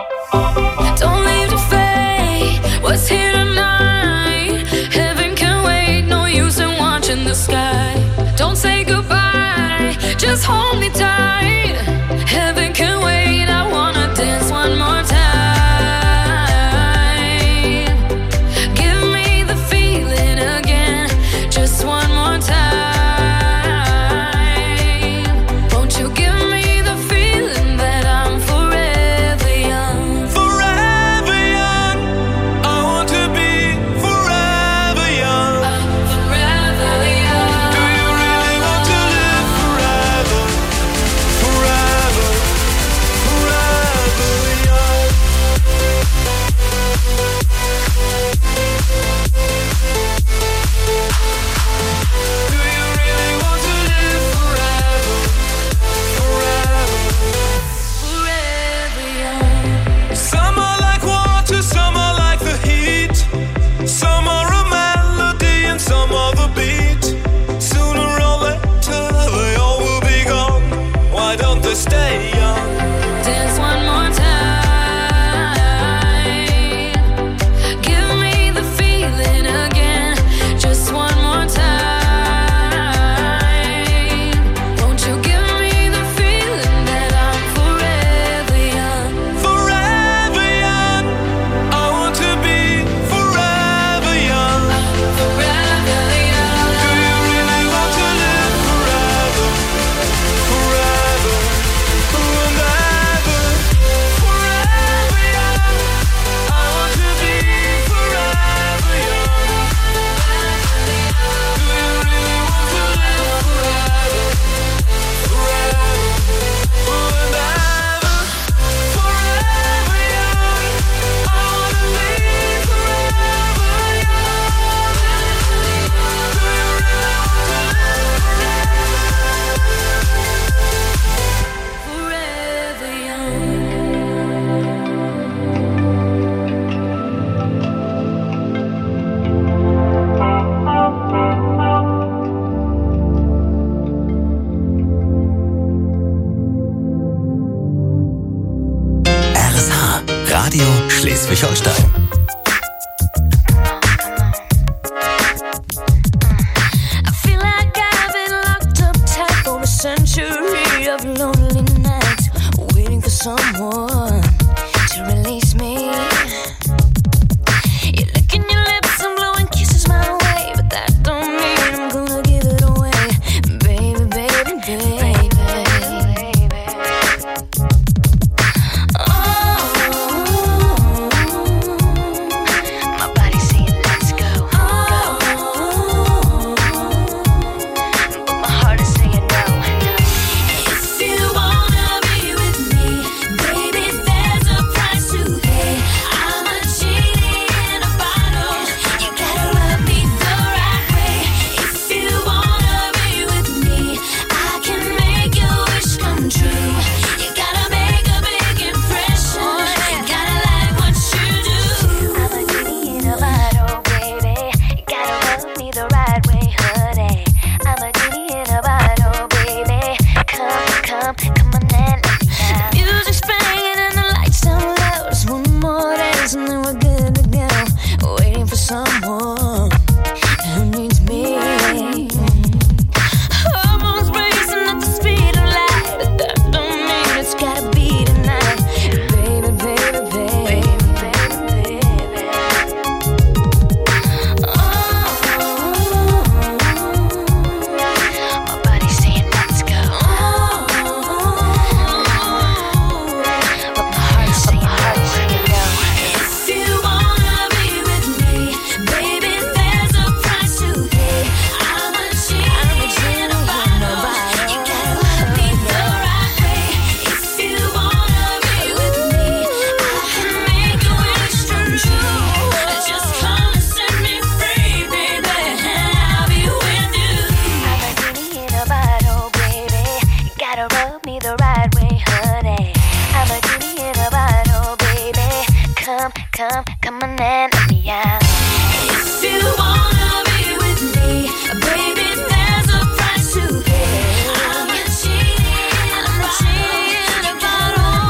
Don't leave the fate, what's here tonight? Heaven can wait, no use in watching the sky. Don't say goodbye, just hold me tight. Heaven can wait, I wanna dance one more time. Give me the feeling again, just one more time. Won't you give me the feeling that I'm forever Radio Schleswig-Holstein. I feel like I've been locked up tight for a century of lonely nights, waiting for someone to release me. You're licking your lips and blowing kisses my way, but that don't mean I'm gonna give it away, baby, baby, baby. My body's saying let's go, but my heart is saying no. If you wanna be with me, baby, there's a price to pay. I'm a genie in a bottle. You gotta love me the right way. If you wanna be with me, I can make your wish come true. You gotta make a big impression. You gotta like what you do. I'm a genie in a bottle, baby. You gotta love me the right way, honey. I'm a genie in a bottle, baby. Come on and let me out. Music's playing and the lights down low. Just one more dance and then we're good to go. Waiting for someone who needs me. Hormones racing at the speed of light, but that don't mean it's gotta be tonight, baby, baby, baby, baby, baby. My body's saying let's go, but my heart's saying no. If you wanna be with me, baby, there's a price to pay. I'm a genie in a bottle. You gotta love me the right way. If you wanna be with me, I can make your wish come true. Just come and set me free, baby, and I'll be with you. I'm a genie in a bottle, baby. You gotta rub me the right way, honey. I'm a genie in a bottle, baby. Come on and let me out. If you wanna be with me, baby, there's a price to pay. I'm a genie in a bottle.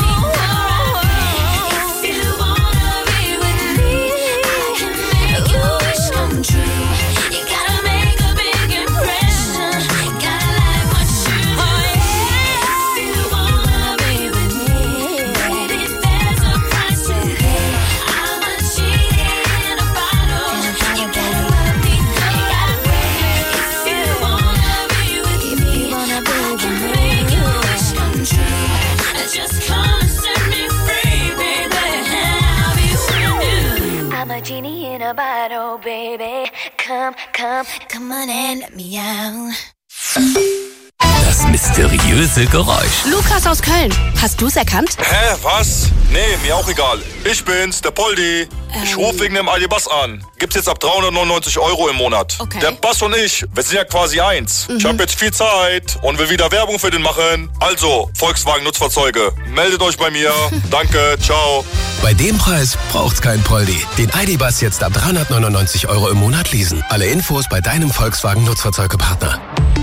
If you wanna be with me, I can make your wish come true. You gotta make a big impression. You gotta like what you do. If you wanna be with me, baby, there's a price to pay. I'm a genie in a bottle. You gotta love me the right way. If you wanna be with me, I can make your wish come true. Just come and set me free, baby, and I'll be with you. I'm a genie in a bottle, baby. Come on and let me out. Das mysteriöse Geräusch. Lukas aus Köln. Hast du's erkannt? Hä, was? Nee, mir auch egal. Ich bin's, der Poldi. Ich rufe wegen dem ID-Bass an. Gibt's jetzt ab 399 € im Monat. Okay. Der Bass und ich, wir sind ja quasi eins. Ich hab jetzt viel Zeit und will wieder Werbung für den machen. Also, Volkswagen Nutzfahrzeuge, meldet euch bei mir. Danke, ciao. Bei dem Preis braucht's kein Poldi. Den ID-Bus jetzt ab 399 € im Monat leasen. Alle Infos bei deinem Volkswagen Nutzfahrzeugepartner.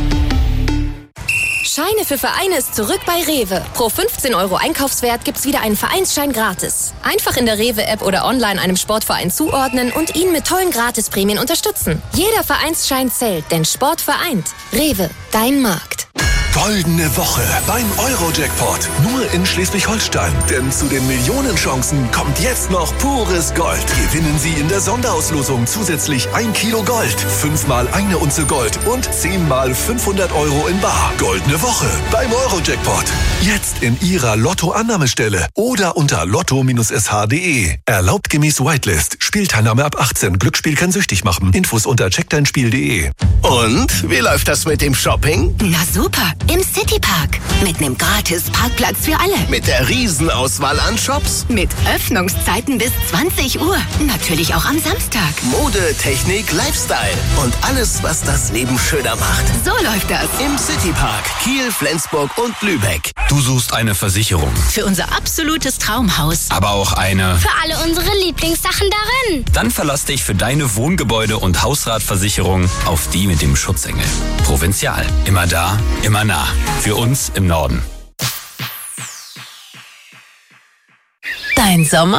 Scheine für Vereine ist zurück bei Rewe. Pro 15 € Einkaufswert gibt's wieder einen Vereinsschein gratis. Einfach in der Rewe-App oder online einem Sportverein zuordnen und ihn mit tollen Gratisprämien unterstützen. Jeder Vereinsschein zählt, denn Sport vereint. Rewe, dein Markt. Goldene Woche beim Euro-Jackpot. Nur in Schleswig-Holstein. Denn zu den Millionenchancen kommt jetzt noch pures Gold. Gewinnen Sie in der Sonderauslosung zusätzlich 1 Kilo Gold, 5-mal 1 Unze Gold und 10-mal 500 € in bar. Goldene Woche beim Euro-Jackpot. Jetzt in Ihrer Lotto-Annahmestelle oder unter lotto-sh.de. Erlaubt gemäß Whitelist. Spielteilnahme ab 18. Glücksspiel kann süchtig machen. Infos unter checkdeinspiel.de. Und, wie läuft das mit dem Shopping? Na super, im Citypark. Mit nem gratis Parkplatz für alle. Mit der Riesenauswahl an Shops? Mit Öffnungszeiten bis 20 Uhr. Natürlich auch am Samstag. Mode, Technik, Lifestyle und alles, was das Leben schöner macht. So läuft das. Im Citypark, Kiel, Flensburg und Lübeck. Du suchst eine Versicherung, Für unser absolutes Traumhaus. aber auch eine. Für alle unsere Lieblingssachen darin. Dann verlass dich für deine Wohngebäude- und Hausratversicherung auf die mit dem Schutzengel. Provinzial. Immer da, immer nah. Für uns im Norden. Dein Sommer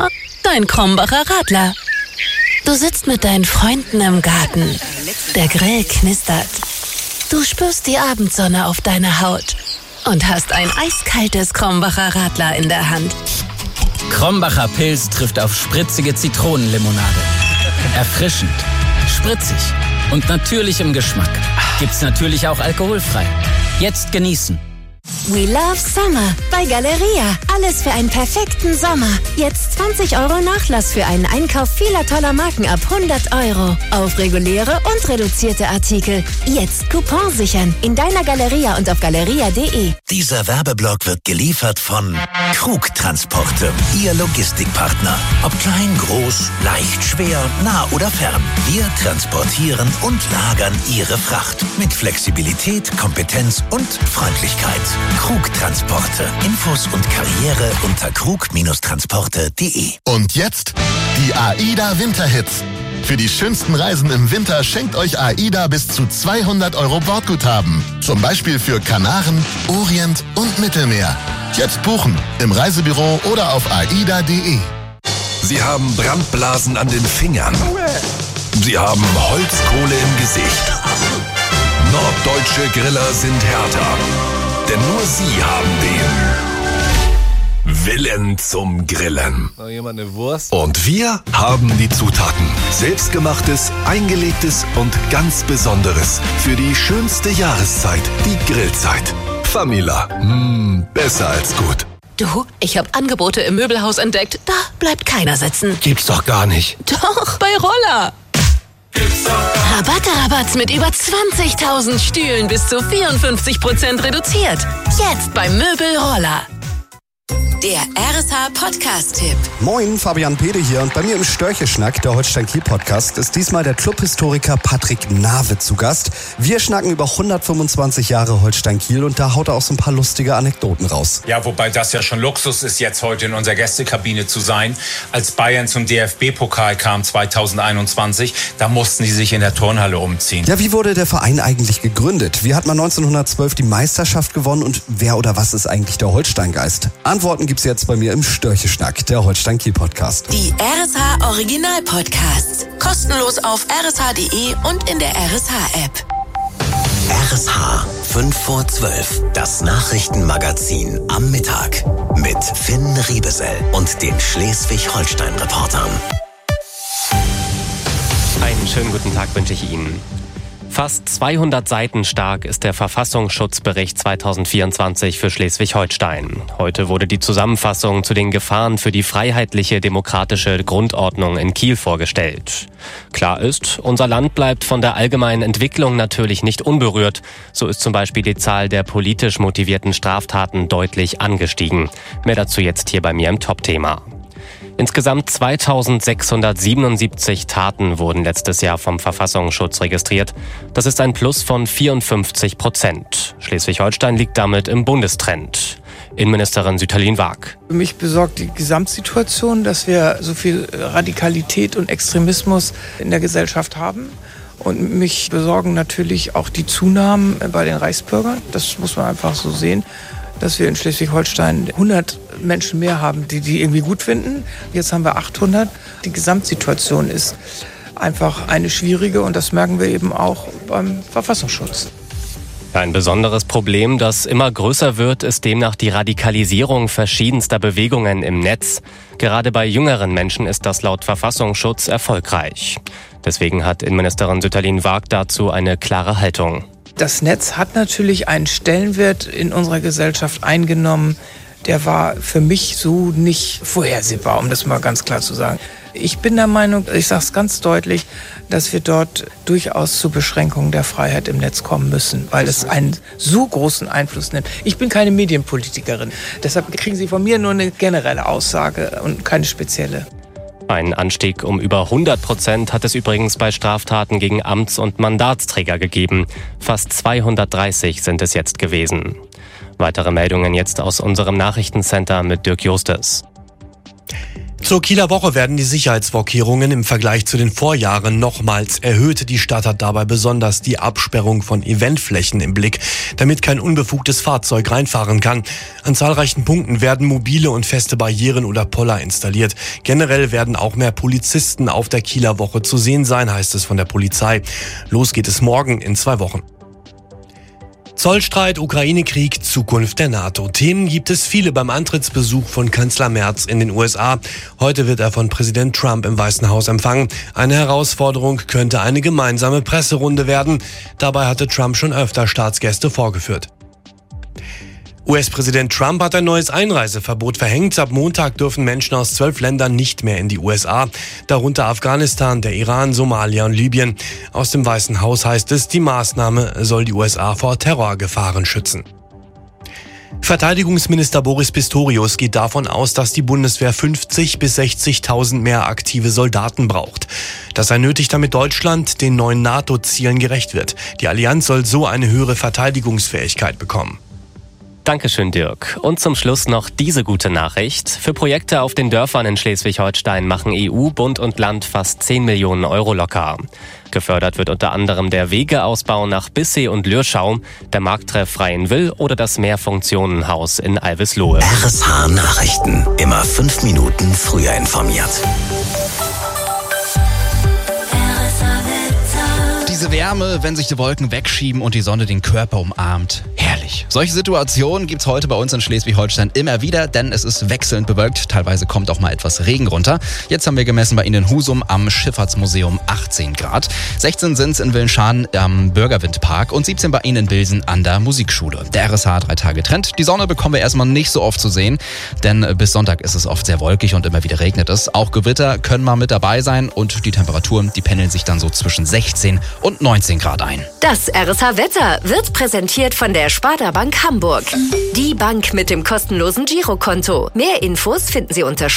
dein Krombacher Radler. Du sitzt mit deinen Freunden im Garten. Der Grill knistert. Du spürst die Abendsonne auf deiner Haut und hast ein eiskaltes Krombacher Radler in der Hand. Krombacher Pils trifft auf spritzige Zitronenlimonade. Erfrischend, spritzig und natürlich im Geschmack. Gibt's natürlich auch alkoholfrei. Jetzt genießen. We love summer bei Galeria. Alles für einen perfekten Sommer. Jetzt 20 € Nachlass für einen Einkauf vieler toller Marken ab 100 € auf reguläre und reduzierte Artikel. Jetzt Coupon sichern in deiner Galeria und auf galeria.de. Dieser Werbeblock wird geliefert von Krug Transporte, Ihr Logistikpartner. Ob klein, groß, leicht, schwer, nah oder fern. Wir transportieren und lagern Ihre Fracht. Mit Flexibilität, Kompetenz und Freundlichkeit. Krug Transporte. Infos und Karriere unter krug-transporte.de. Und jetzt die AIDA Winterhits. Für die schönsten Reisen im Winter schenkt euch AIDA bis zu 200 € Bordguthaben. Zum Beispiel für Kanaren, Orient und Mittelmeer. Jetzt buchen im Reisebüro oder auf aida.de. Sie haben Brandblasen an den Fingern. Sie haben Holzkohle im Gesicht. Norddeutsche Griller sind härter. Denn nur sie haben den Willen zum Grillen. Jemand eine Wurst? Und wir haben die Zutaten. Selbstgemachtes, eingelegtes und ganz Besonderes. Für die schönste Jahreszeit, die Grillzeit. Famila. Besser als gut. Du, ich habe Angebote im Möbelhaus entdeckt. Da bleibt keiner sitzen. Gibt's doch gar nicht. Doch, bei Roller. Rabatte mit über 20.000 Stühlen bis zu 54% reduziert. Jetzt beim Möbel Roller. Der RSH-Podcast-Tipp. Moin, Fabian Pede hier und bei mir im Störche-Schnack, der Holstein-Kiel-Podcast, ist diesmal der Clubhistoriker Patrick Nave zu Gast. Wir schnacken über 125 Jahre Holstein-Kiel und da haut er auch so ein paar lustige Anekdoten raus. Ja, wobei das ja schon Luxus ist, jetzt heute in unserer Gästekabine zu sein. Als Bayern zum DFB-Pokal kam 2021, da mussten sie sich in der Turnhalle umziehen. Ja, wie wurde der Verein eigentlich gegründet? Wie hat man 1912 die Meisterschaft gewonnen und wer oder was ist eigentlich der Holsteingeist? Antworten gibt's jetzt bei mir im Störche-Schnack, der Holstein-Kiel-Podcast. Die RSH-Original-Podcasts. Kostenlos auf rsh.de und in der RSH-App. RSH 5 vor 12. Das Nachrichtenmagazin am Mittag. Mit Finn Riebesell und den Schleswig-Holstein-Reportern. Einen schönen guten Tag wünsche ich Ihnen. Fast 200 Seiten stark ist der Verfassungsschutzbericht 2024 für Schleswig-Holstein. Heute wurde die Zusammenfassung zu den Gefahren für die freiheitliche demokratische Grundordnung in Kiel vorgestellt. Klar ist, unser Land bleibt von der allgemeinen Entwicklung natürlich nicht unberührt. So ist zum Beispiel die Zahl der politisch motivierten Straftaten deutlich angestiegen. Mehr dazu jetzt hier bei mir im Top-Thema. Insgesamt 2677 Taten wurden letztes Jahr vom Verfassungsschutz registriert. Das ist ein Plus von 54%. Schleswig-Holstein liegt damit im Bundestrend. Innenministerin Sütterlin Waag. Mich besorgt die Gesamtsituation, dass wir so viel Radikalität und Extremismus in der Gesellschaft haben. Und mich besorgen natürlich auch die Zunahmen bei den Reichsbürgern. Das muss man einfach so sehen, dass wir in Schleswig-Holstein 100 Menschen mehr haben, die irgendwie gut finden. Jetzt haben wir 800. Die Gesamtsituation ist einfach eine schwierige und das merken wir eben auch beim Verfassungsschutz. Ein besonderes Problem, das immer größer wird, ist demnach die Radikalisierung verschiedenster Bewegungen im Netz. Gerade bei jüngeren Menschen ist das laut Verfassungsschutz erfolgreich. Deswegen hat Innenministerin Sütterlin Waag dazu eine klare Haltung. Das Netz hat natürlich einen Stellenwert in unserer Gesellschaft eingenommen, der war für mich so nicht vorhersehbar, um das mal ganz klar zu sagen. Ich bin der Meinung, ich sage es ganz deutlich, dass wir dort durchaus zu Beschränkungen der Freiheit im Netz kommen müssen, weil es einen so großen Einfluss nimmt. Ich bin keine Medienpolitikerin, deshalb kriegen Sie von mir nur eine generelle Aussage und keine spezielle. Einen Anstieg um über 100% hat es übrigens bei Straftaten gegen Amts- und Mandatsträger gegeben. Fast 230 sind es jetzt gewesen. Weitere Meldungen jetzt aus unserem Nachrichtencenter mit Dirk Justes. Zur Kieler Woche werden die Sicherheitsvorkehrungen im Vergleich zu den Vorjahren nochmals erhöht. Die Stadt hat dabei besonders die Absperrung von Eventflächen im Blick, damit kein unbefugtes Fahrzeug reinfahren kann. An zahlreichen Punkten werden mobile und feste Barrieren oder Poller installiert. Generell werden auch mehr Polizisten auf der Kieler Woche zu sehen sein, heißt es von der Polizei. Los geht es morgen in 2 Wochen. Zollstreit, Ukraine-Krieg, Zukunft der NATO. Themen gibt es viele beim Antrittsbesuch von Kanzler Merz in den USA. Heute wird er von Präsident Trump im Weißen Haus empfangen. Eine Herausforderung könnte eine gemeinsame Presserunde werden. Dabei hatte Trump schon öfter Staatsgäste vorgeführt. US-Präsident Trump hat ein neues Einreiseverbot verhängt. Ab Montag dürfen Menschen aus 12 Ländern nicht mehr in die USA, darunter Afghanistan, der Iran, Somalia und Libyen. Aus dem Weißen Haus heißt es, die Maßnahme soll die USA vor Terrorgefahren schützen. Verteidigungsminister Boris Pistorius geht davon aus, dass die Bundeswehr 50.000 bis 60.000 mehr aktive Soldaten braucht. Das sei nötig, damit Deutschland den neuen NATO-Zielen gerecht wird. Die Allianz soll so eine höhere Verteidigungsfähigkeit bekommen. Dankeschön, Dirk. Und zum Schluss noch diese gute Nachricht. Für Projekte auf den Dörfern in Schleswig-Holstein machen EU, Bund und Land fast 10 Millionen Euro locker. Gefördert wird unter anderem der Wegeausbau nach Bissee und Lürschau, der Markttreff Freienwill oder das Mehrfunktionenhaus in Alvislohe. RSH Nachrichten. Immer 5 Minuten früher informiert. Diese Wärme, wenn sich die Wolken wegschieben und die Sonne den Körper umarmt. Herrlich. Solche Situationen gibt's heute bei uns in Schleswig-Holstein immer wieder, denn es ist wechselnd bewölkt. Teilweise kommt auch mal etwas Regen runter. Jetzt haben wir gemessen bei Ihnen in Husum am Schifffahrtsmuseum 18 Grad. 16 sind's in Willenschan am Bürgerwindpark und 17 bei Ihnen in Bilsen an der Musikschule. Der RSH 3 Tage Trend. Die Sonne bekommen wir erstmal nicht so oft zu sehen, denn bis Sonntag ist es oft sehr wolkig und immer wieder regnet es. Auch Gewitter können mal mit dabei sein und die Temperaturen, die pendeln sich dann so zwischen 16 und 19 Grad ein. Das RSH-Wetter wird präsentiert von der Sparda Bank Hamburg. Die Bank mit dem kostenlosen Girokonto. Mehr Infos finden Sie unter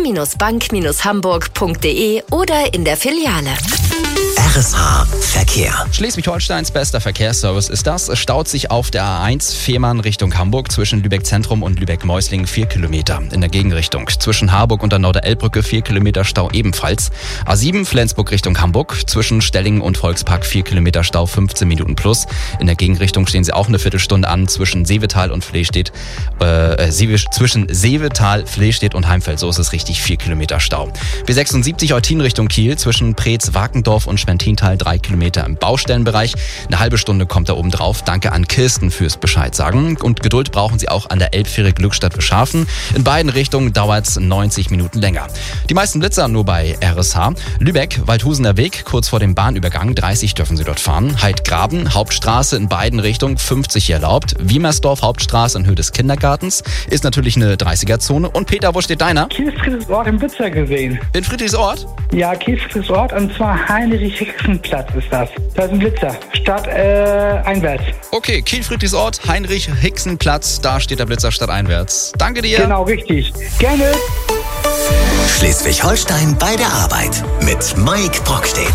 sparda-bank-hamburg.de oder in der Filiale. RSH Verkehr. Schleswig-Holsteins bester Verkehrsservice ist das. Es staut sich auf der A1 Fehmarn Richtung Hamburg zwischen Lübeck Zentrum und Lübeck-Meuslingen 4 Kilometer. In der Gegenrichtung zwischen Harburg und der Norderelbbrücke 4 Kilometer Stau ebenfalls. A7 Flensburg Richtung Hamburg zwischen Stellingen und Volkspark 4 Kilometer Stau 15 Minuten plus. In der Gegenrichtung stehen sie auch eine Viertelstunde an zwischen Seevetal und Flehstedt. Zwischen Seevetal, Flehstedt und Heimfeld. So ist es richtig, 4 Kilometer Stau. B76 Eutin Richtung Kiel zwischen Preetz, Wakendorf und Schwentintal 3 Kilometer im Baustellenbereich. Eine halbe Stunde kommt da oben drauf. Danke an Kirsten fürs Bescheid sagen. Und Geduld brauchen Sie auch an der Elbfähre Glückstadt-Wischhafen. In beiden Richtungen dauert es 90 Minuten länger. Die meisten Blitzer nur bei RSH. Lübeck, Waldhusener Weg, kurz vor dem Bahnübergang. 30 dürfen Sie dort fahren. Heidgraben, Hauptstraße in beiden Richtungen, 50 hier erlaubt. Wiemersdorf, Hauptstraße in Höhe des Kindergartens. Ist natürlich eine 30er-Zone. Und Peter, wo steht deiner? Kiel-Friedrichsort im Blitzer gesehen. In Friedrichsort? Ja, Kiel-Friedrichsort und zwar Heinrich-Hixenplatz ist das. Da ist ein Blitzer. Stadteinwärts. Okay, Kiel-Friedrichsort, Heinrich-Hixenplatz. Da steht der Blitzer stadteinwärts. Danke dir. Genau, richtig. Gerne. Schleswig-Holstein bei der Arbeit mit Mike Brockstedt.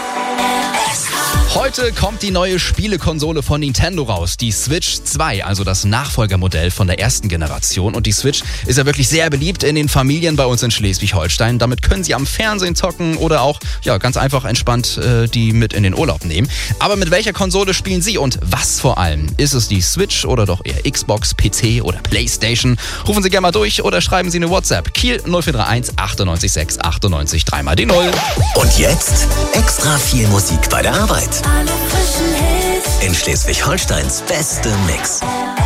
Heute kommt die neue Spielekonsole von Nintendo raus, die Switch 2, also das Nachfolgermodell von der ersten Generation. Und die Switch ist ja wirklich sehr beliebt in den Familien bei uns in Schleswig-Holstein. Damit können Sie am Fernsehen zocken oder auch ganz einfach entspannt die mit in den Urlaub nehmen. Aber mit welcher Konsole spielen Sie und was vor allem? Ist es die Switch oder doch eher Xbox, PC oder Playstation? Rufen Sie gerne mal durch oder schreiben Sie eine WhatsApp. Kiel 0431 98 6 98 3 mal die 0. Und jetzt extra viel Musik bei der Arbeit. Alle frischen Hits. In Schleswig-Holsteins beste Mix.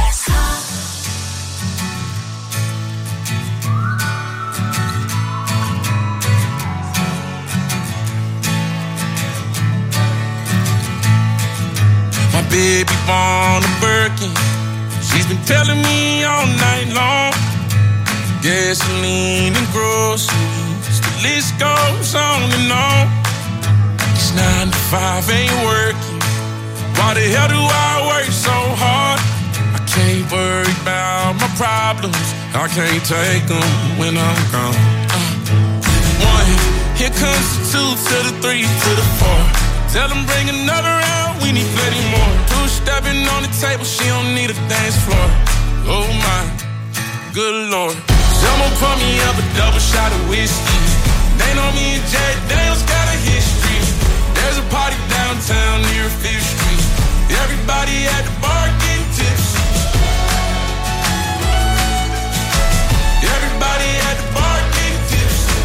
My baby born a Birkin. She's been telling me all night long. Gasoline and groceries. The list goes on and on. 9 to 5 ain't working. Why the hell do I work so hard? I can't worry about my problems. I can't take them when I'm gone. 1, here comes the 2 to the 3 to the 4. Tell them bring another round, we need plenty more. 2 stepping on the table, she don't need a dance floor. Oh my, good Lord. Tell Someone pour me up a double shot of whiskey. They know me and Jack Daniels got a history. There's a party downtown near 5th Street. Everybody at the bar getting tipsy. Everybody at the bar getting tipsy.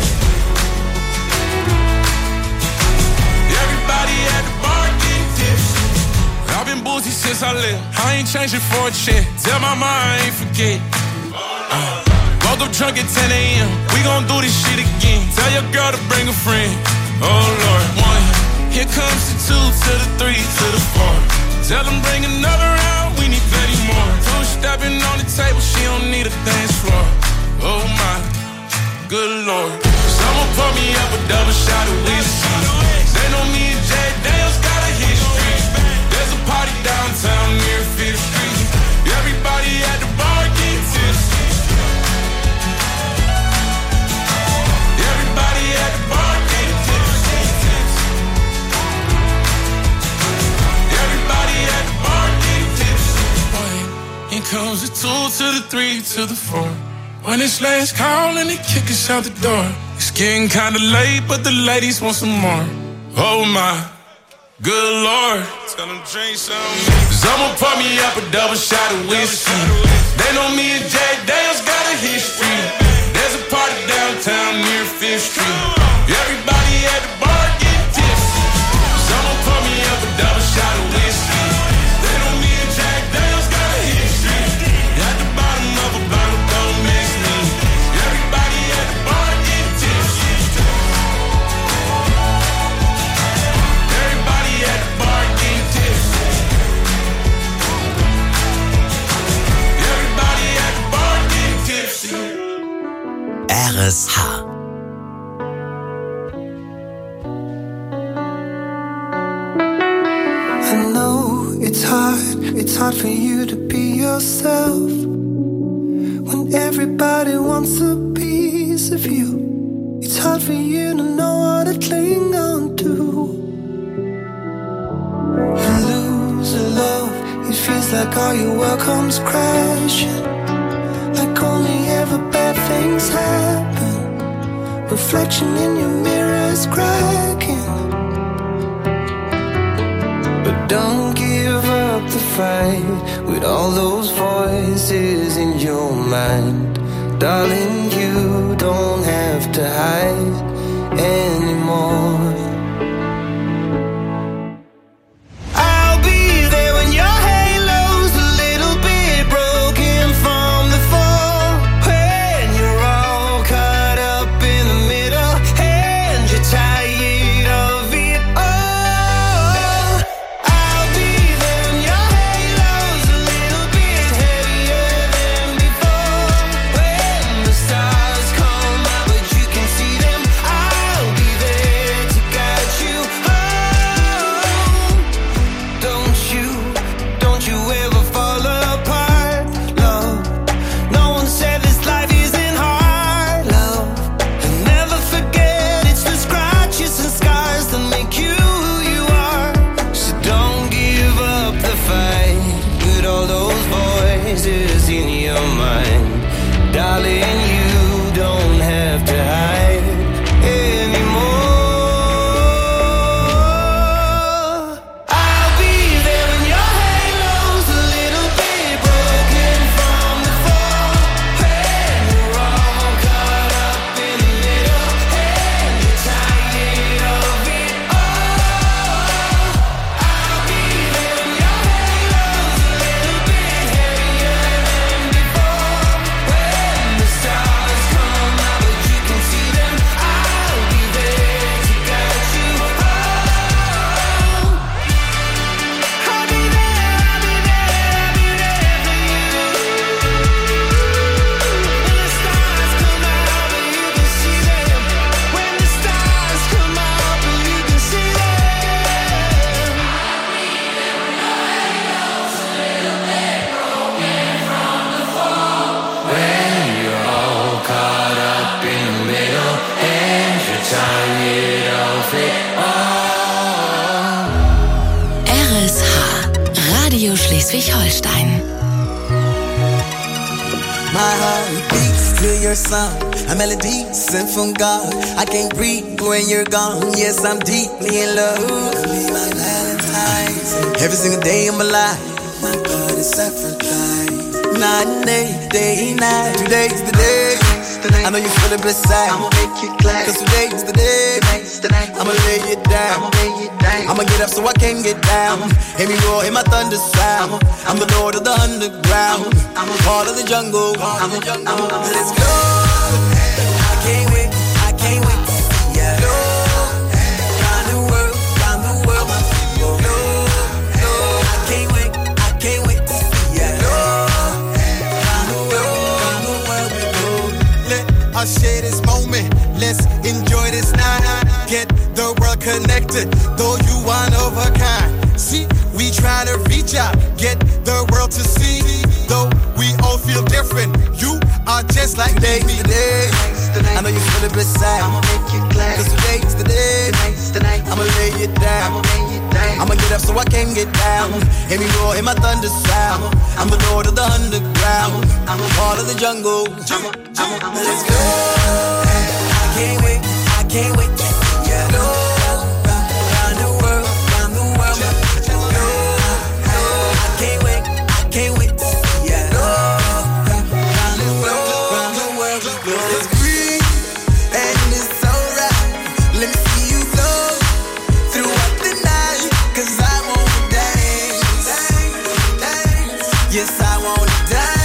Everybody at the bar getting tipsy. I've been boozy since I left. I ain't changing for a check. Tell my mom I ain't forget. Woke up drunk at 10 a.m. We gon' do this shit again. Tell your girl to bring a friend. Oh Lord, 1. Here comes the 2 to the 3 to the 4. Tell them bring another round. We need plenty more. 2 stepping on the table. She don't need a dance floor. Oh my, good Lord. Someone pour me up a double shot of whiskey. They know me and Jack Daniels got a history. There's a party downtown near 5th Street. Everybody at the bar getting tipsy. Everybody at the bar getting tipsy. Everybody at the bar getting tipsy. Here comes the 2 to the 3 to the 4. When it's last call and they kick us out the door. It's getting kinda late, but the ladies want some more. Oh my, good Lord. Tell them drink some. Someone pour me up a double shot of whiskey. They know me and Jack Daniels got a history. There's a party downtown near 5th Street. Everybody at the bar getting tipsy. Someone pour me up a double shot of whiskey. They know me and Jack Daniels got a history. At the bottom of a bottle, don't miss me. Everybody at the bar getting tipsy. Everybody at the bar getting tipsy. Everybody at the bar getting tipsy. RSH. I know it's hard for you to be yourself when everybody wants a piece of you. It's hard for you to know how to cling on to. You lose a love, it feels like all your world comes crashing. Like only ever bad things happen. Reflection in your mirror is cracking. But don't give up the fight with all those voices in your mind. Darling, you don't have to hide anymore. I'll be there when your halo's a little bit broken from the fall. When you're all caught up in the middle and you're tired of it all. I'll be there when your halo's a little bit heavier than before. When the stars come out but you can see them, I'll be there to guide you home. Don't you ever fall apart, love. No one said this life isn't hard, love. And never forget it's the scratches and scars that make you who you are. So don't give up the fight with all those voices in your mind. Darling, you don't have to hide anymore. I'll be there when your halo's a little bit broken from the fall. When you're all caught up in the middle and you're tired of it all. I'll be there when your halo's a little bit heavier than before. When the stars come out but you can see them, I'll be there to guide you home. I'll be there, I'll be there, I'll be there for you. When the stars come out but you can see them. When the stars come out but you can see them. When you're all caught up in the middle and you're tired of it all. RSH, Radio Schleswig-Holstein. My heart beats feel your song, a melody sent from God. I can't breathe when you're gone. Yes, I'm deeply in love. Be my Valentine's. Every single day of my life, my God is sacrifice. Night and day, night. Today's the day. I know you feel it beside. I'ma make you glad. Cause today's the day. I'ma lay it down. I'ma get up so I can get down. Hear me roar, hear my thunder sound. I'm the lord of the underground. I'm a part of the jungle. Let's go. I can't wait. I can't wait to see ya. Round the world, round the world, my people. I can't wait. I can't wait to see ya. Round the world, we go. Let us share this moment. Let's enjoy this night. Get the world connected, though you one of a kind. See, we try to reach out, get the world to see. Though we all feel different, you are just like me. Today, I know you feel it beside. I'ma make you glad. Cause today's the day. I'ma lay it down. I'ma get up so I can get down. Hear me roar, hear my thunder sound. I'm the lord of the underground. I'm a part of the jungle. Let's go. I can't wait. I can't wait to see ya. Round the world, round the world. I can't wait. I can't wait to see ya. Round the world, we go. It's green and it's alright. Let me see you flow throughout the night. Cause I wanna dance. Yes, I wanna dance.